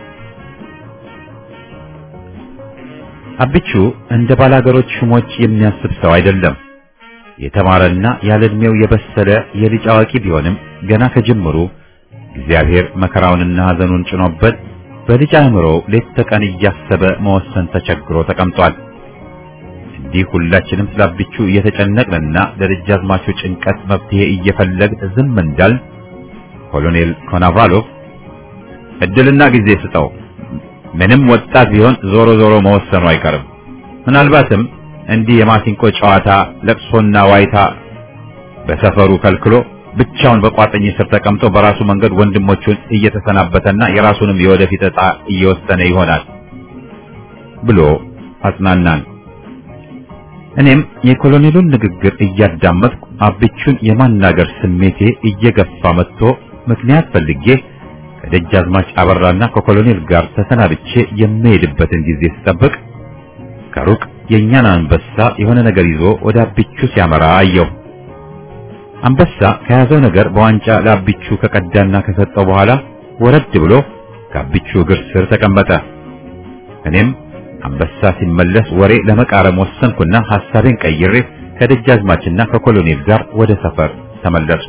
አብቹ እንደ ባላገሮች ሹሞች የሚያስብ ሰው አይደለም። የተማረና ያለ ዕድሜው የበሰለ የልጅ አዋቂ ቢሆንም ገና ከጅምሩ እግዚአብሔር መከራውንና ሐዘኑን ጭኖበት በልጅ አእምሮ ሌት ተቀን እያሰበ መወሰን ተቸግሮ ተቀምጧል። እንዲህ ሁላችንም ስለ አብቹ እየተጨነቅንና ለደጃዝማቹ ጭንቀት መፍትሄ እየፈለግን ዝም እንዳል ኮሎኔል ኮናቫሎቭ እድልና ጊዜ ስጠው፣ ምንም ወጣት ቢሆን ዞሮ ዞሮ መወሰኑ አይቀርም። ምናልባትም እንዲህ የማሲንቆ ጨዋታ ለቅሶና ዋይታ በሰፈሩ ከልክሎ ብቻውን በቋጥኝ ስር ተቀምጦ በራሱ መንገድ ወንድሞቹን እየተሰናበተና የራሱንም የወደፊት ዕጣ እየወሰነ ይሆናል ብሎ አጽናናን። እኔም የኮሎኔሉን ንግግር እያዳመጥኩ አብቹን የማናገር ስሜቴ እየገፋ መጥቶ ምክንያት ፈልጌ ከደጃዝማች አበራና ከኮሎኔል ጋር ተሰናብቼ የምሄድበትን ጊዜ ስጠብቅ ከሩቅ የኛን አንበሳ የሆነ ነገር ይዞ ወደ አብቹ ሲያመራ አየሁ። አንበሳ ከያዘው ነገር በዋንጫ ለአብቹ ከቀዳና ከሰጠው በኋላ ወረድ ብሎ ከአብቹ እግር ስር ተቀመጠ። እኔም አንበሳ ሲመለስ ወሬ ለመቃረም ወሰንኩና ሐሳቤን ቀይሬ ከደጃዝማችና ከኮሎኔል ጋር ወደ ሰፈር ተመለስኩ።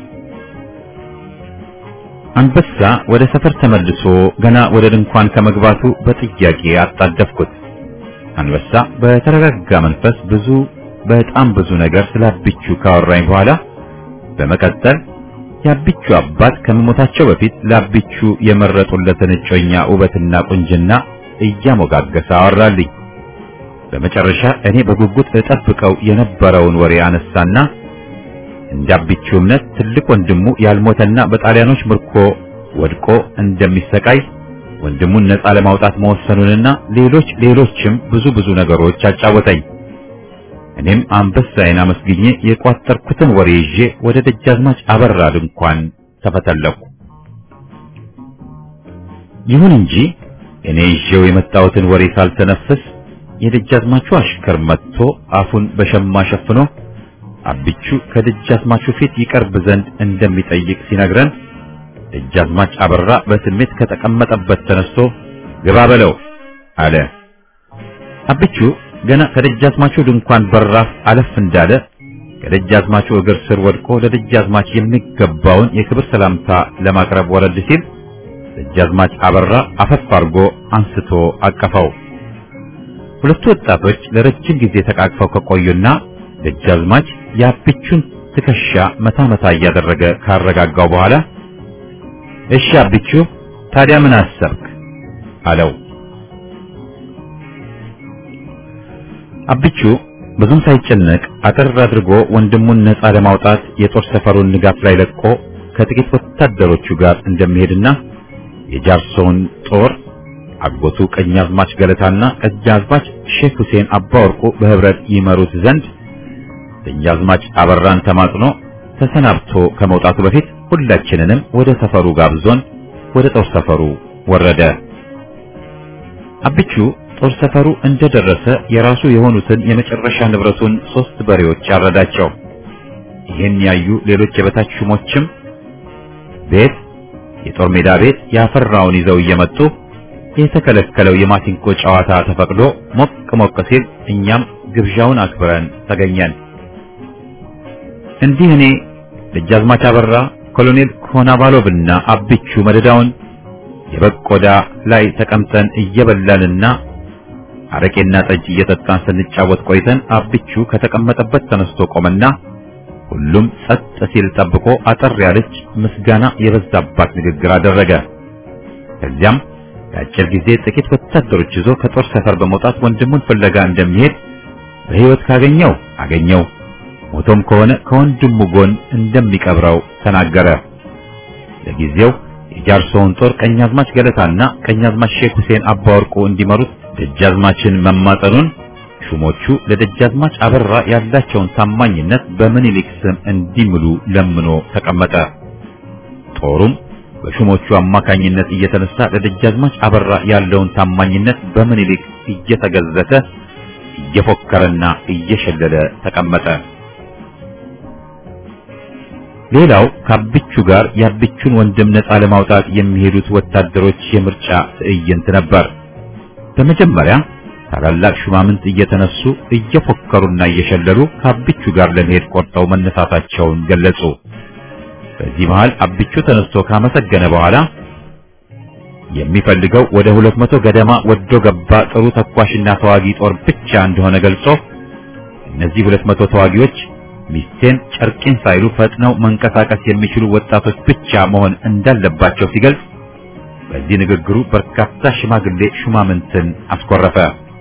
አንበሳ ወደ ሰፈር ተመልሶ ገና ወደ ድንኳን ከመግባቱ በጥያቄ አጣደፍኩት። አንበሳ በተረጋጋ መንፈስ ብዙ በጣም ብዙ ነገር ስላብቹ ካወራኝ በኋላ በመቀጠል ያብቹ አባት ከመሞታቸው በፊት ላብቹ የመረጡለትን እጮኛ ውበትና ቁንጅና እያሞጋገሰ አወራልኝ። በመጨረሻ እኔ በጉጉት እጠብቀው የነበረውን ወሬ አነሳና እንዳብቹ እምነት ትልቅ ወንድሙ ያልሞተና በጣሊያኖች ምርኮ ወድቆ እንደሚሰቃይ ወንድሙን ነፃ ለማውጣት መወሰኑንና ሌሎች ሌሎችም ብዙ ብዙ ነገሮች አጫወተኝ። እኔም አንበሳዬን አመስግኜ የቋጠርኩትን ወሬ ይዤ ወደ ደጃዝማች አበራ ድንኳን ተፈተለኩ። ይሁን እንጂ እኔ ይዤው የመጣሁትን ወሬ ሳልተነፍስ የደጃዝማቹ አሽከር መጥቶ አፉን በሸማ ሸፍኖ አብቹ ከደጃዝማቹ ፊት ይቀርብ ዘንድ እንደሚጠይቅ ሲነግረን ደጃዝማች አበራ በስሜት ከተቀመጠበት ተነስቶ ግባ በለው አለ። አብቹ ገና ከደጃዝማቹ ድንኳን በራፍ አለፍ እንዳለ ከደጃዝማቹ እግር ስር ወድቆ ለደጃዝማች የሚገባውን የክብር ሰላምታ ለማቅረብ ወረድ ሲል ደጃዝማች አበራ አፈፍ አድርጎ አንስቶ አቀፈው። ሁለቱ ወጣቶች ለረጅም ጊዜ ተቃቅፈው ከቆዩና ደጃዝማች የአብቹን ትከሻ መታ መታ እያደረገ ካረጋጋው በኋላ እሺ አብቹ ታዲያ ምን አሰብክ አለው። አብቹ ብዙም ሳይጨነቅ አጠር አድርጎ ወንድሙን ነፃ ለማውጣት የጦር ሰፈሩን ንጋት ላይ ለቆ ከጥቂት ወታደሮቹ ጋር እንደሚሄድና የጃርሶን ጦር አጎቱ ቀኛዝማች ገለታና ቀኛዝማች ሼክ ሁሴን አባወርቁ በህብረት ይመሩት ዘንድ ቀኛዝማች አበራን ተማጽኖ ተሰናብቶ ከመውጣቱ በፊት ሁላችንንም ወደ ሰፈሩ ጋብዞን ወደ ጦር ሰፈሩ ወረደ። አብቹ ጦር ሰፈሩ እንደደረሰ የራሱ የሆኑትን የመጨረሻ ንብረቱን ሶስት በሬዎች አረዳቸው። ይህን ያዩ ሌሎች የበታች ሹሞችም ቤት የጦር ሜዳ ቤት ያፈራውን ይዘው እየመጡ የተከለከለው የማሲንቆ ጨዋታ ተፈቅዶ ሞቅ ሞቅ ሲል እኛም ግብዣውን አክብረን ተገኘን። እንዲህ እኔ ደጃዝማች አበራ፣ ኮሎኔል ኮናባሎቭና አብቹ መደዳውን የበቆዳ ላይ ተቀምጠን እየበላንና አረቄና ጠጅ እየጠጣን ስንጫወት ቆይተን አብቹ ከተቀመጠበት ተነስቶ ቆመና ሁሉም ጸጥ ሲል ጠብቆ አጠር ያለች ምስጋና የበዛባት ንግግር አደረገ። ከዚያም ለአጭር ጊዜ ጥቂት ወታደሮች ይዞ ከጦር ሰፈር በመውጣት ወንድሙን ፍለጋ እንደሚሄድ በሕይወት ካገኘው አገኘው ሞቶም ከሆነ ከወንድሙ ጎን እንደሚቀብረው ተናገረ። ለጊዜው የጃርሶውን ጦር ቀኛዝማች ገለታና ቀኛዝማች ሼክ ሁሴን አባወርቁ እንዲመሩት ደጃዝማችን መማጠኑን ሹሞቹ ለደጃዝማች አበራ ያላቸውን ታማኝነት በምኒልክ ስም እንዲምሉ ለምኖ ተቀመጠ። ጦሩም በሹሞቹ አማካኝነት እየተነሳ ለደጃዝማች አበራ ያለውን ታማኝነት በምኒልክ እየተገዘተ እየፎከረና እየሸለለ ተቀመጠ። ሌላው ከአብቹ ጋር የአብቹን ወንድም ነፃ ለማውጣት የሚሄዱት ወታደሮች የምርጫ ትዕይንት ነበር። በመጀመሪያ ታላላቅ ሹማምንት እየተነሱ እየፎከሩና እየሸለሉ ከአብቹ ጋር ለመሄድ ቆርጠው መነሳታቸውን ገለጹ። በዚህ መሃል አብቹ ተነስቶ ካመሰገነ በኋላ የሚፈልገው ወደ ሁለት መቶ ገደማ ወዶ ገባ ጥሩ ተኳሽና ተዋጊ ጦር ብቻ እንደሆነ ገልጾ እነዚህ ሁለት መቶ ተዋጊዎች ሚስቴን ጨርቄን ሳይሉ ፈጥነው መንቀሳቀስ የሚችሉ ወጣቶች ብቻ መሆን እንዳለባቸው ሲገልጽ በዚህ ንግግሩ በርካታ ሽማግሌ ሹማምንትን አስቆረፈ።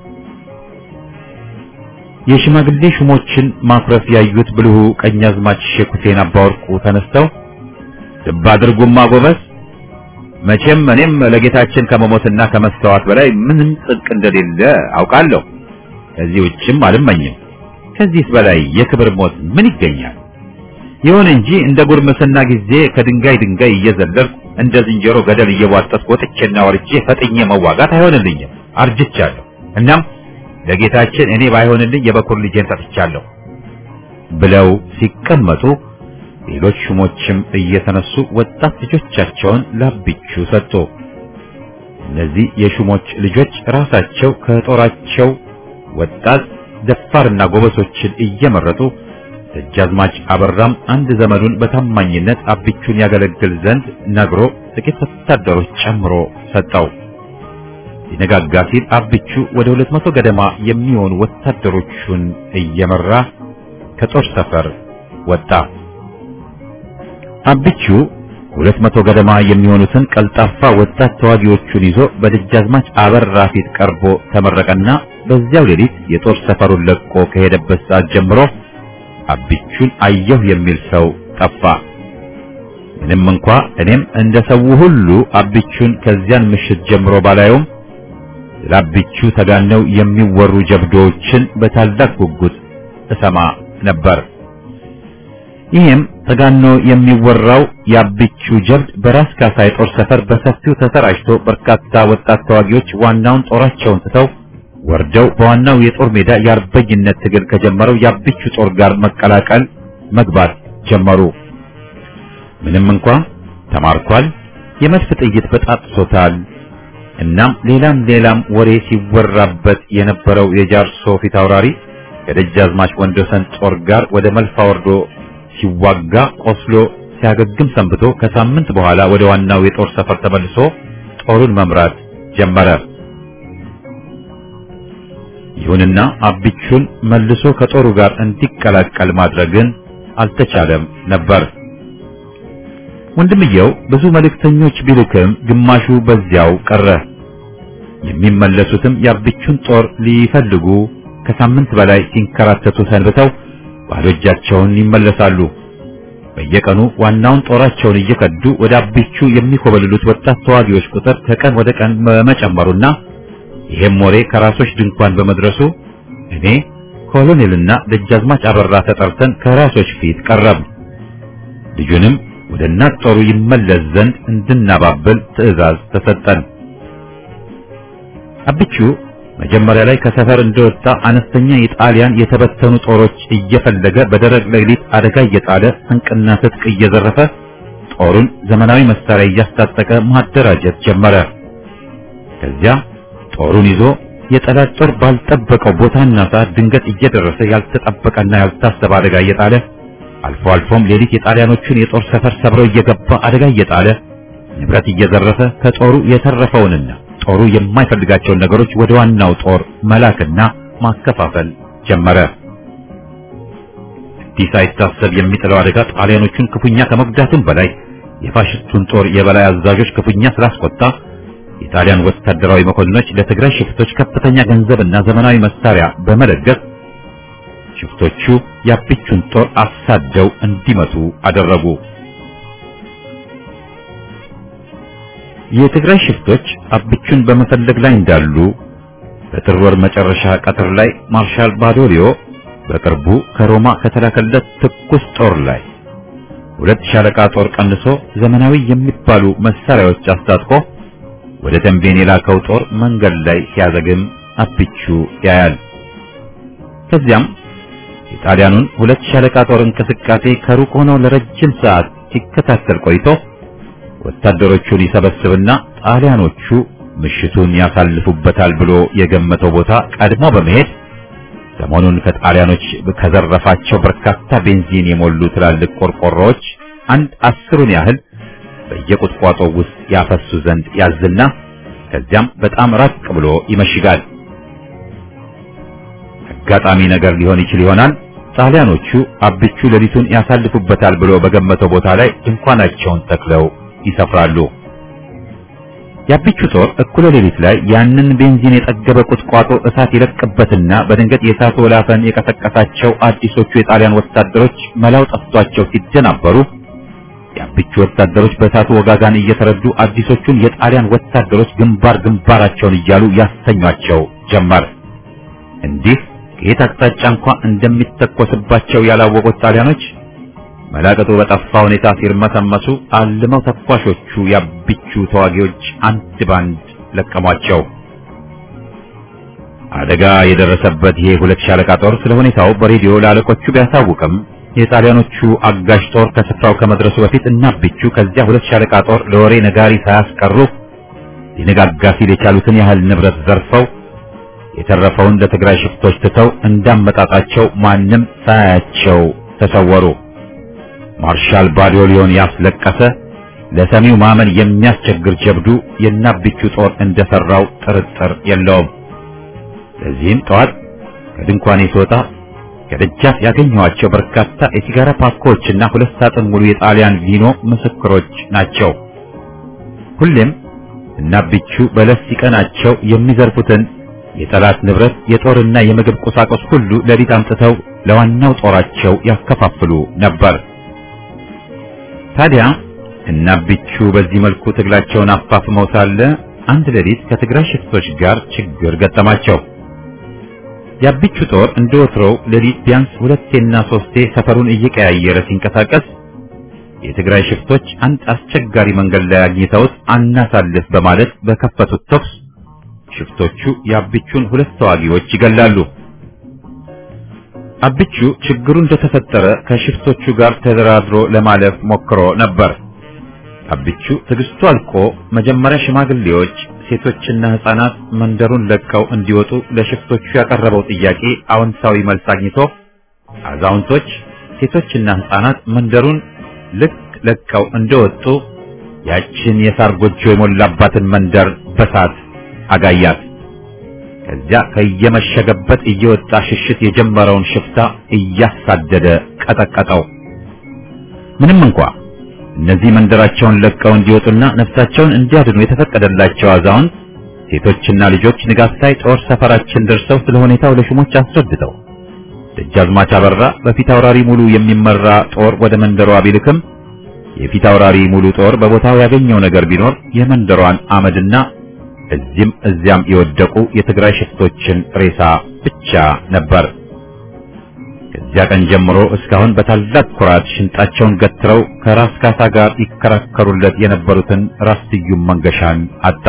የሽማግሌ ሹሞችን ማፍረስ ያዩት ብልሁ ቀኛዝማች ሼክ ሁሴን አባወርቁ ተነስተው ልብ አድርጉማ ጎበዝ፣ መቼም እኔም ለጌታችን ከመሞትና ከመስተዋት በላይ ምንም ጽድቅ እንደሌለ አውቃለሁ። ከዚህ ውጭም አልመኝም። ከዚህስ በላይ የክብር ሞት ምን ይገኛል? ይሁን እንጂ እንደ ጉርምስና ጊዜ ከድንጋይ ድንጋይ እየዘለልኩ እንደ ዝንጀሮ ገደል እየዋጠጥኩ ወጥቼና ወርጄ ፈጥኜ መዋጋት አይሆንልኝም፣ አርጅቻለሁ። እናም ለጌታችን እኔ ባይሆንልኝ የበኩር ልጄን ሰጥቻለሁ ብለው ሲቀመጡ ሌሎች ሹሞችም እየተነሱ ወጣት ልጆቻቸውን ለአብቹ ሰጡ። እነዚህ የሹሞች ልጆች ራሳቸው ከጦራቸው ወጣት ደፋርና ጎበሶችን እየመረጡ ደጃዝማች አበራም አንድ ዘመኑን በታማኝነት አብቹን ያገለግል ዘንድ ነግሮ ጥቂት ወታደሮች ጨምሮ ሰጠው። ሊነጋጋ ሲል አብቹ ወደ ሁለት መቶ ገደማ የሚሆኑ ወታደሮቹን እየመራ ከጦር ሰፈር ወጣ። አብቹ ሁለት መቶ ገደማ የሚሆኑትን ቀልጣፋ ወጣት ተዋጊዎቹን ይዞ በደጃዝማች አበራ ፊት ቀርቦ ተመረቀና በዚያው ሌሊት የጦር ሰፈሩን ለቆ ከሄደበት ሰዓት ጀምሮ አብቹን አየሁ የሚል ሰው ጠፋ። ምንም እንኳ እኔም እንደ ሰው ሁሉ አብቹን ከዚያን ምሽት ጀምሮ ባላየውም ለአብቹ ተጋነው የሚወሩ ጀብዶችን በታላቅ ጉጉት እሰማ ነበር። ይህም ተጋኖ የሚወራው የአብቹ ጀብድ በራስ ካሳ የጦር ሰፈር በሰፊው ተሰራጭቶ በርካታ ወጣት ተዋጊዎች ዋናውን ጦራቸውን ትተው ወርደው በዋናው የጦር ሜዳ የአርበኝነት ትግል ከጀመረው የአብቹ ጦር ጋር መቀላቀል መግባት ጀመሩ። ምንም እንኳ ተማርኳል፣ የመድፍ ጥይት በጣጥሶታል፣ እናም ሌላም ሌላም ወሬ ሲወራበት የነበረው የጃርሶ ፊት አውራሪ ከደጃዝማች ወንዶሰን ጦር ጋር ወደ መልፋ ወርዶ ሲዋጋ ቆስሎ ሲያገግም ሰንብቶ ከሳምንት በኋላ ወደ ዋናው የጦር ሰፈር ተመልሶ ጦሩን መምራት ጀመረ። ይሁንና አብቹን መልሶ ከጦሩ ጋር እንዲቀላቀል ማድረግን አልተቻለም ነበር። ወንድምየው ብዙ መልእክተኞች ቢልክም ግማሹ በዚያው ቀረ። የሚመለሱትም የአብቹን ጦር ሊፈልጉ ከሳምንት በላይ ሲንከራተቱ ሰንብተው ባዶ እጃቸውን ይመለሳሉ። በየቀኑ ዋናውን ጦራቸውን እየከዱ ወደ አብቹ የሚኮበልሉት ወጣት ተዋጊዎች ቁጥር ከቀን ወደ ቀን በመጨመሩና ይሄም ወሬ ከራሶች ድንኳን በመድረሱ እኔ ኮሎኔልና ደጃዝማች አበራ ተጠርተን ከራሶች ፊት ቀረብ። ልጁንም ወደ እናት ጦሩ ይመለስ ዘንድ እንድናባብል ትዕዛዝ ተሰጠን። አብቹ መጀመሪያ ላይ ከሰፈር እንደወጣ አነስተኛ የጣሊያን የተበተኑ ጦሮች እየፈለገ በደረቅ ሌሊት አደጋ እየጣለ ስንቅና ትጥቅ እየዘረፈ ጦሩን ዘመናዊ መሳሪያ እያስታጠቀ ማደራጀት ጀመረ። ከዚያ ጦሩን ይዞ የጠላት ጦር ባልጠበቀው ቦታና ሰዓት ድንገት እየደረሰ ያልተጠበቀና ያልታሰበ አደጋ እየጣለ አልፎ አልፎም ሌሊት የጣሊያኖቹን የጦር ሰፈር ሰብረው እየገባ አደጋ እየጣለ ንብረት እየዘረፈ ከጦሩ የተረፈውንና ጦሩ የማይፈልጋቸውን ነገሮች ወደ ዋናው ጦር መላክና ማከፋፈል ጀመረ። እንዲህ ሳይታሰብ የሚጥለው አደጋ ጣሊያኖቹን ክፉኛ ከመጉዳቱም በላይ የፋሽስቱን ጦር የበላይ አዛዦች ክፉኛ ስላስቆጣ የጣሊያን ወታደራዊ መኮንኖች ለትግራይ ሽፍቶች ከፍተኛ ገንዘብና ዘመናዊ መሳሪያ በመለገስ ሽፍቶቹ የአብቹን ጦር አሳደው እንዲመቱ አደረጉ። የትግራይ ሽፍቶች አብቹን በመፈለግ ላይ እንዳሉ በጥር ወር መጨረሻ ቀትር ላይ ማርሻል ባዶሊዮ በቅርቡ ከሮማ ከተላከለት ትኩስ ጦር ላይ ሁለት ሻለቃ ጦር ቀንሶ ዘመናዊ የሚባሉ መሳሪያዎች አስታጥቆ ወደ ተንቤን የላከው ጦር መንገድ ላይ ሲያዘግም አብቹ ያያል። ከዚያም የጣሊያኑን ሁለት ሻለቃ ጦር እንቅስቃሴ ከሩቅ ሆኖ ለረጅም ሰዓት ሲከታተል ቆይቶ ወታደሮቹን ይሰበስብና ጣሊያኖቹ ምሽቱን ያሳልፉበታል ብሎ የገመተው ቦታ ቀድሞ በመሄድ ሰሞኑን ከጣሊያኖች ከዘረፋቸው በርካታ ቤንዚን የሞሉ ትላልቅ ቆርቆሮዎች አንድ አስሩን ያህል በየቁጥቋጦው ውስጥ ያፈሱ ዘንድ ያዝና ከዚያም በጣም ራቅ ብሎ ይመሽጋል። አጋጣሚ ነገር ሊሆን ይችል ይሆናል ጣሊያኖቹ አብቹ ሌሊቱን ያሳልፉበታል ብሎ በገመተው ቦታ ላይ ድንኳናቸውን ተክለው ይሰፍራሉ። የአብቹ ጦር እኩለ ሌሊት ላይ ያንን ቤንዚን የጠገበ ቁጥቋጦ እሳት ይለቅበትና በድንገት የእሳቱ ወላፈን የቀሰቀሳቸው አዲሶቹ የጣሊያን ወታደሮች መላው ጠፍቷቸው ሲደናበሩ የአብቹ ወታደሮች በእሳቱ ወጋጋን እየተረዱ አዲሶቹን የጣሊያን ወታደሮች ግንባር ግንባራቸውን እያሉ ያስተኟቸው ጀመር። እንዲህ ከየት አቅጣጫ እንኳን እንደሚተኮስባቸው ያላወቁት ጣሊያኖች መላቀጡ በጠፋ ሁኔታ ሲርመሰመሱ አልመው ተኳሾቹ የአብቹ ተዋጊዎች አንድ ባንድ ለቀሟቸው። አደጋ የደረሰበት ይሄ ሁለት ሻለቃ ጦር ስለ ሁኔታው በሬዲዮ ለአለቆቹ ቢያሳውቅም የጣሊያኖቹ አጋሽ ጦር ከስፍራው ከመድረሱ በፊት እና አብቹ ከዚያ ሁለት ሻለቃ ጦር ለወሬ ነጋሪ ሳያስቀሩ ሊነጋጋ ሲል የቻሉትን ያህል ንብረት ዘርፈው የተረፈውን ለትግራይ ሽፍቶች ትተው እንዳመጣጣቸው ማንም ሳያቸው ተሰወሩ። ማርሻል ባዶሊዮን ያስለቀሰ ለሰሚው ማመን የሚያስቸግር ጀብዱ የናብቹ ጦር እንደሰራው ጥርጥር የለውም። ለዚህም ጠዋት ከድንኳኔ ስወጣ ከደጃፍ ያገኘኋቸው በርካታ የሲጋራ ፓኮችና ሁለት ሳጥን ሙሉ የጣሊያን ቪኖ ምስክሮች ናቸው። ሁሌም እናብቹ በለስ ሲቀናቸው የሚዘርፉትን የጠላት ንብረት የጦርና የምግብ ቁሳቁስ ሁሉ ለሊት አምጥተው ለዋናው ጦራቸው ያከፋፍሉ ነበር። ታዲያ እናብቹ በዚህ መልኩ ትግላቸውን አፋፍመው ሳለ አንድ ሌሊት ከትግራይ ሽፍቶች ጋር ችግር ገጠማቸው። የአብቹ ጦር እንደወትሮው ሌሊት ቢያንስ ሁለቴና ሶስቴ ሰፈሩን እየቀያየረ ሲንቀሳቀስ የትግራይ ሽፍቶች አንድ አስቸጋሪ መንገድ ላይ አግኝተውት አናሳልፍ በማለት በከፈቱት ተኩስ ሽፍቶቹ የአብቹን ሁለት ተዋጊዎች ይገላሉ። አብቹ ችግሩ እንደተፈጠረ ከሽፍቶቹ ጋር ተደራድሮ ለማለፍ ሞክሮ ነበር። አብቹ ትግስቱ አልቆ መጀመሪያ ሽማግሌዎች፣ ሴቶችና ህፃናት መንደሩን ለቀው እንዲወጡ ለሽፍቶቹ ያቀረበው ጥያቄ አዎንታዊ መልስ አግኝቶ አዛውንቶች፣ ሴቶችና ህፃናት መንደሩን ልክ ለቀው እንደወጡ ያችን የሳር ጎጆ የሞላባትን መንደር በሳት አጋያት። ከዚያ ከየመሸገበት እየወጣ ሽሽት የጀመረውን ሽፍታ እያሳደደ ቀጠቀጠው። ምንም እንኳ እነዚህ መንደራቸውን ለቀው እንዲወጡና ነፍሳቸውን እንዲያድኑ የተፈቀደላቸው አዛውንት፣ ሴቶችና ልጆች ንጋት ላይ ጦር ሰፈራችን ደርሰው ስለ ሁኔታው ለሹሞች አስረድተው ደጃዝማች አበራ በፊት አውራሪ ሙሉ የሚመራ ጦር ወደ መንደሯ ቢልክም የፊት አውራሪ ሙሉ ጦር በቦታው ያገኘው ነገር ቢኖር የመንደሯን አመድና እዚህም እዚያም የወደቁ የትግራይ ሽፍቶችን ሬሳ ብቻ ነበር። ከዚያ ቀን ጀምሮ እስካሁን በታላቅ ኩራት ሽንጣቸውን ገትረው ከራስ ካሳ ጋር ይከራከሩለት የነበሩትን ራስ ስዩም መንገሻን አጣ።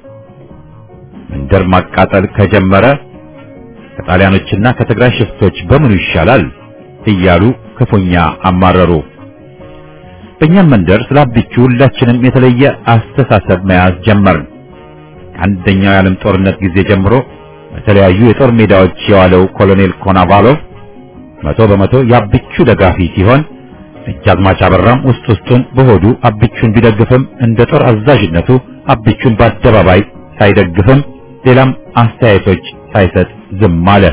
መንደር ማቃጠል ከጀመረ ከጣሊያኖችና ከትግራይ ሽፍቶች በምኑ ይሻላል እያሉ ክፉኛ አማረሩ። በእኛም መንደር ስለ አብቹ ሁላችንም የተለየ አስተሳሰብ መያዝ ጀመርን። ከአንደኛው የዓለም ጦርነት ጊዜ ጀምሮ በተለያዩ የጦር ሜዳዎች የዋለው ኮሎኔል ኮናቫሎቭ መቶ በመቶ የአብቹ ደጋፊ ሲሆን ደጃዝማች አበራም ውስጥ ውስጡን በሆዱ አብቹን ቢደግፍም እንደ ጦር አዛዥነቱ አብቹን በአደባባይ ሳይደግፍም ሌላም አስተያየቶች ሳይሰጥ ዝም አለ።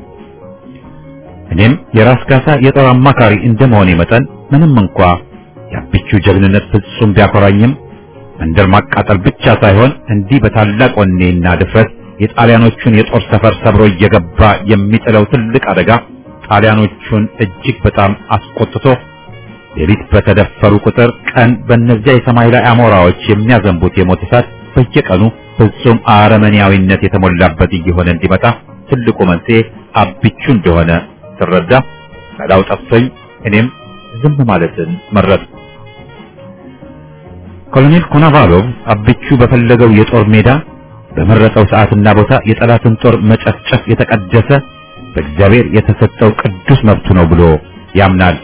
እኔም የራስ ካሳ የጦር አማካሪ እንደመሆኔ መጠን ምንም እንኳ የአብቹ ጀግንነት ፍጹም ቢያኮራኝም መንደር ማቃጠል ብቻ ሳይሆን እንዲህ በታላቅ ወኔና ድፍረት የጣሊያኖቹን የጦር ሰፈር ሰብሮ እየገባ የሚጥለው ትልቅ አደጋ ጣሊያኖቹን እጅግ በጣም አስቆጥቶ ሌሊት በተደፈሩ ቁጥር ቀን በእነዚያ የሰማይ ላይ አሞራዎች የሚያዘንቡት የሞት እሳት በየቀኑ ፍጹም አረመኔያዊነት የተሞላበት እየሆነ እንዲመጣ ትልቁ መንስኤ አብቹ እንደሆነ ስረዳ መላው ጠፍቶኝ እኔም ዝም ማለትን መረጥኩ። ኮሎኔል ኮናቫሎቭ አብቹ በፈለገው የጦር ሜዳ በመረጠው ሰዓትና ቦታ የጠላትን ጦር መጨፍጨፍ የተቀደሰ በእግዚአብሔር የተሰጠው ቅዱስ መብቱ ነው ብሎ ያምናል።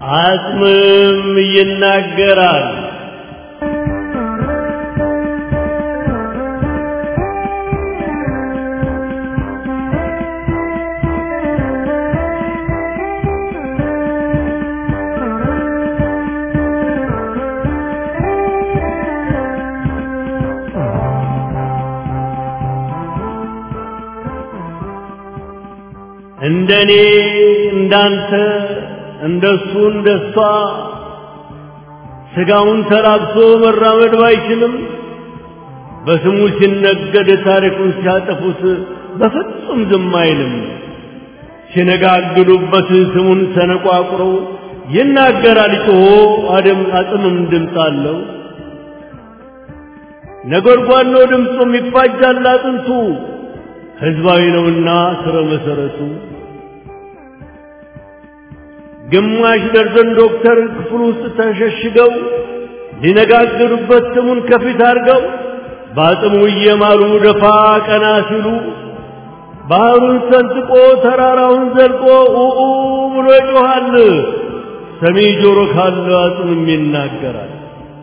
አጽምም ይናገራል። እንደኔ እንዳንተ እንደሱ እንደሷ ስጋውን ተራብሶ መራመድ ባይችልም በስሙ ሲነገድ ታሪኩን ሲያጠፉት በፍጹም ዝም አይልም። ሲነጋግሉበት ስሙን ተነቋቁሮ ይናገራል ጮሆ አደም አጥምም ድምፅ አለው። ነጎድጓድ ነው ድምፁም ይፋጃል አጥንቱ ህዝባዊ ነውና ስረ መሰረቱ። ግማሽ ደርዘን ዶክተር ክፍል ውስጥ ተሸሽገው ሊነጋገሩበት ስሙን ከፊት አድርገው በአጽሙ እየማሉ ደፋ ቀና ሲሉ ባህሩን ሰንጥቆ ተራራውን ዘልቆ ኡኡ ብሎ ይጮኻል። ሰሚ ጆሮ ካለ አጽምም ይናገራል።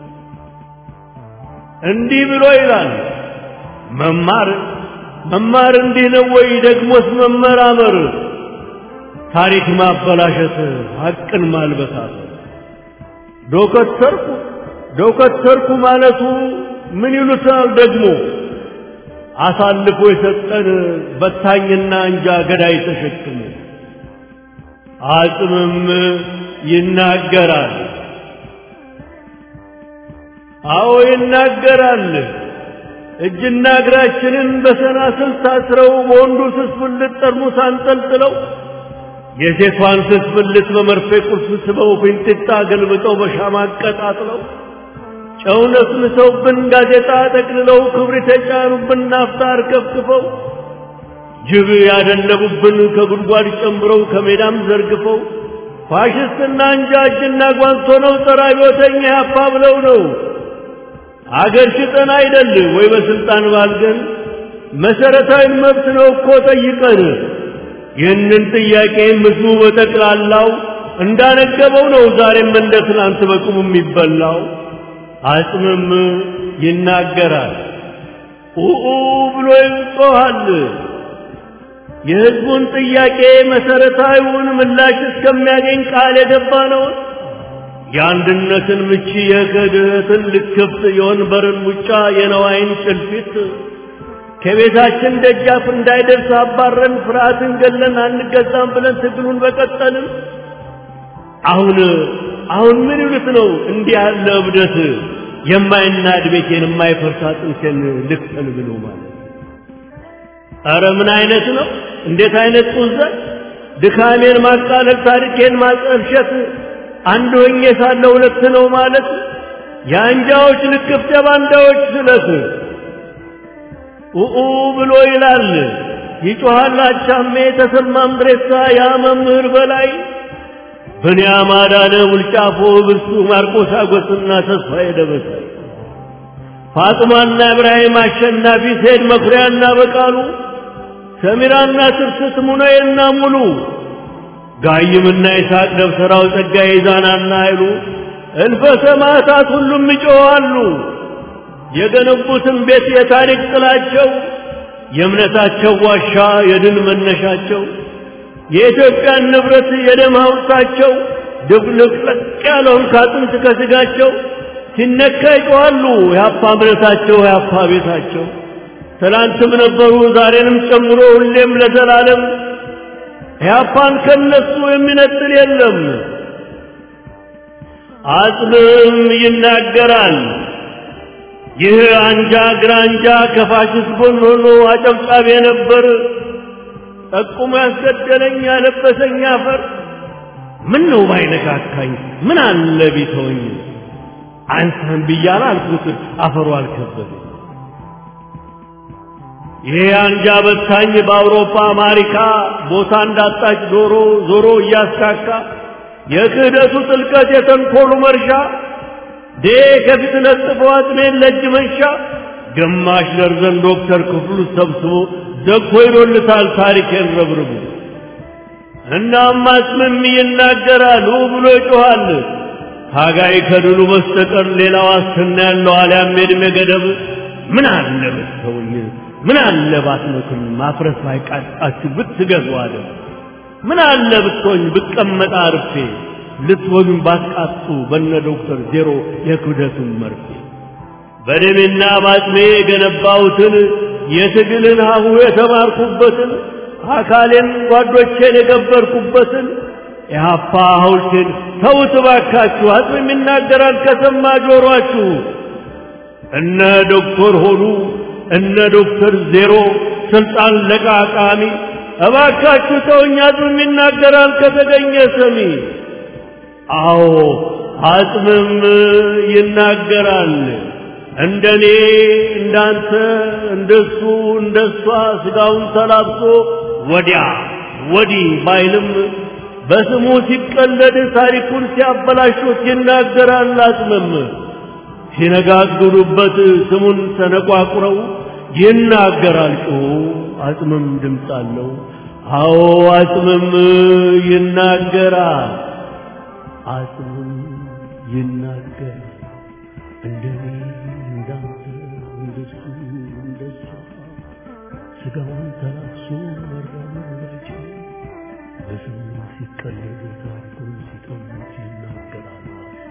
እንዲህ ብሎ ይላል መማር መማር እንዲህ ነው ወይ? ደግሞስ መመራመር ታሪክ ማበላሸት ሐቅን ማልበሳት። ዶክተርኩ ዶክተርኩ ማለቱ ምን ይሉታል ደግሞ? አሳልፎ የሰጠን በታኝና እንጃ ገዳይ ተሸክሞ አጽምም ይናገራል። አዎ ይናገራል። እጅና እግራችንን በሰናስል ታስረው በወንዱ ስስ ብልት ጠርሙስ አንጠልጥለው የሴቷን ስስ ብልት በመርፌ ቁልፍ ስበው ፊንጢጣ ገልብጠው በሻማ አቀጣጥለው ጨው ነስንሰውብን ጋዜጣ ጠቅልለው ክብሪት የጫኑብን ናፍጣ አርከፍክፈው ጅብ ያደለቡብን ከጉድጓድ ጨምረው ከሜዳም ዘርግፈው ፋሽስትና እንጃ እጅና ጓንት ሆነው ጸረ አብዮተኛ ያፋ ብለው ነው አገር ሽጠን አይደል ወይ በስልጣን ባልገን መሰረታዊ መብት ነው እኮ ጠይቀን። ይህንን ጥያቄ ምሱ በጠቅላላው እንዳነገበው ነው ዛሬም እንደ ትናንት በቁሙ የሚበላው። አጽምም ይናገራል ኡኡ ብሎ ይጮኻል። የህዝቡን ጥያቄ መሰረታዊውን ምላሽ እስከሚያገኝ ቃል የገባ ነው። የአንድነትን ምቺ የክህደትን ልክፍት የወንበርን ሙጫ የነዋይን ጭልፊት ከቤታችን ደጃፍ እንዳይደርስ አባረን ፍርሃትን ገለን አንገዛም ብለን ትግሉን በቀጠልን። አሁን አሁን ምን ይሉት ነው እንዲህ ያለ እብደት? የማይናድ ቤቴን የማይፈርስ አጥንቴን ልክፈል ብሎ ማለት ኧረ ምን አይነት ነው? እንዴት አይነት ጡዘት! ድካሜን ማቃለል ታሪኬን ማጠልሸት አንድ ሆኜ ሳለ ሁለት ነው ማለት የአንጃዎች ልክፍት የባንዳዎች ስለት ኡኡ ብሎ ይላል ይጮሃል አቻሜ ተሰማም ድሬሳ ያ መምህር በላይ ብንያም አዳነ ውልጫፎ ብርሱ ማርቆስ አጎስና ተስፋዬ ደበሳይ ፋጥማና ኢብራሂም አሸናፊ ሰይድ መኩሪያና በቃሉ ሰሚራና ትርስት ሙነዬና ሙሉ ጋይምና ይስሐቅ ደብተራው ጸጋዬ ዛናና አይሉ እልፈ ሰማዕታት ሁሉም ይጮኻሉ። የገነቡትን ቤት የታሪክ ጥላቸው የእምነታቸው ዋሻ የድል መነሻቸው የኢትዮጵያን ንብረት የደም ሐውልታቸው ድብልቅልቅ ያለውን ካጥንት ከስጋቸው ሲነካ ይጮኻሉ። ያፓ እምነታቸው ያፓ ቤታቸው ትላንትም ነበሩ ዛሬንም ጨምሮ ሁሌም ለዘላለም ያፓን ከነሱ የሚነጥል የለም። አጽምም ይናገራል። ይህ አንጃ ግራንጃ ከፋሽስት ጎን ሆኖ አጨብጫቢ ነበር። ጠቁሞ ያስገደለኝ ያለበሰኝ አፈር ምን ነው ባይነካካኝ ምን አለ ቢተወኝ አንተን ብያለሁ አልኩት አፈሩ አልከበደ። ይሄ አንጃ በታኝ በአውሮፓ አሜሪካ ቦታ እንዳጣች ዶሮ ዞሮ እያስካካ የክህደቱ ጥልቀት የተንኮሉ መርሻ ዴ ከፊት ለጥፎ አጥሜን ለእጅ መንሻ ግማሽ ደርዘን ዶክተር ክፍሉ ሰብስቦ ዘግቶ ይዶልታል ታሪኬን ረብርቡ። እናም አጽምም ይናገራል ብሎ ይጮሃል። ታጋይ ከድሉ በስተቀር ሌላ ዋስትና ያለው አልያም የዕድሜ ገደብ ምን አለ ብትተውኝ ምን አለ ባትመክሩኝ ማፍረስ ባይቃጣችሁ ብትገዙ አለ። ምን አለ ብትሆኝ ብቀመጥ አርፌ ልትወጉኝ ባትቃጡ በነ ዶክተር ዜሮ የክብደቱን መርፌ በደሜና ባጥሜ የገነባሁትን የትግልን ሀሁ የተማርኩበትን አካሌን ጓዶቼን የገበርኩበትን የሀፓ ሐውልቴን ተውት ባካችሁ። አጽም ይናገራል ከሰማ ጆሮአችሁ። እነ ዶክተር ሆኑ እነ ዶክተር ዜሮ ስልጣን ለቃቃሚ እባካችሁ ተውኝ። አጽም ይናገራል ከተገኘ ሰሚ። አዎ አጽምም ይናገራል እንደኔ እንዳንተ እንደሱ እንደሷ ስጋውን ተላብሶ ወዲያ ወዲህ ባይልም በስሙ ሲቀለድ ታሪኩን ሲያበላሹት ይናገራል። አጽምም ሲነጋግሩበት ስሙን ተነቋቁረው ይናገራል ጮሁ። አጽምም ድምፅ አለው። አዎ አጽምም ይናገራል። አጽምም ይናገራል እንደኔ እንዳንተ እንደሱ እንደሷ ስጋውን ተላብሶ መራመዳች በስሙ ሲቀለድ ታሪኩን ሲጠሙት ይናገራል።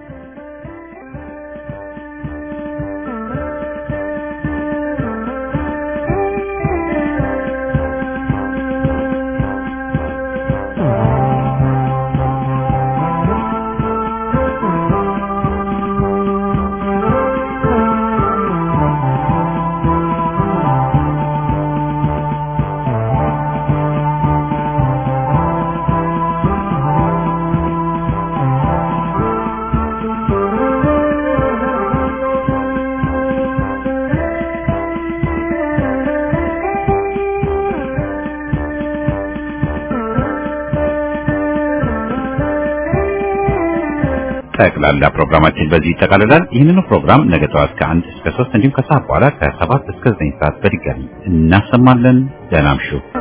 ጠቅላላ ፕሮግራማችን በዚህ ይጠቃልላል። ይህንን ፕሮግራም ነገ ጠዋት ከአንድ እስከ ሶስት እንዲሁም ከሰዓት በኋላ ከሰባት እስከ ዘጠኝ ሰዓት በድጋሚ እናሰማለን። ደህና እምሹ።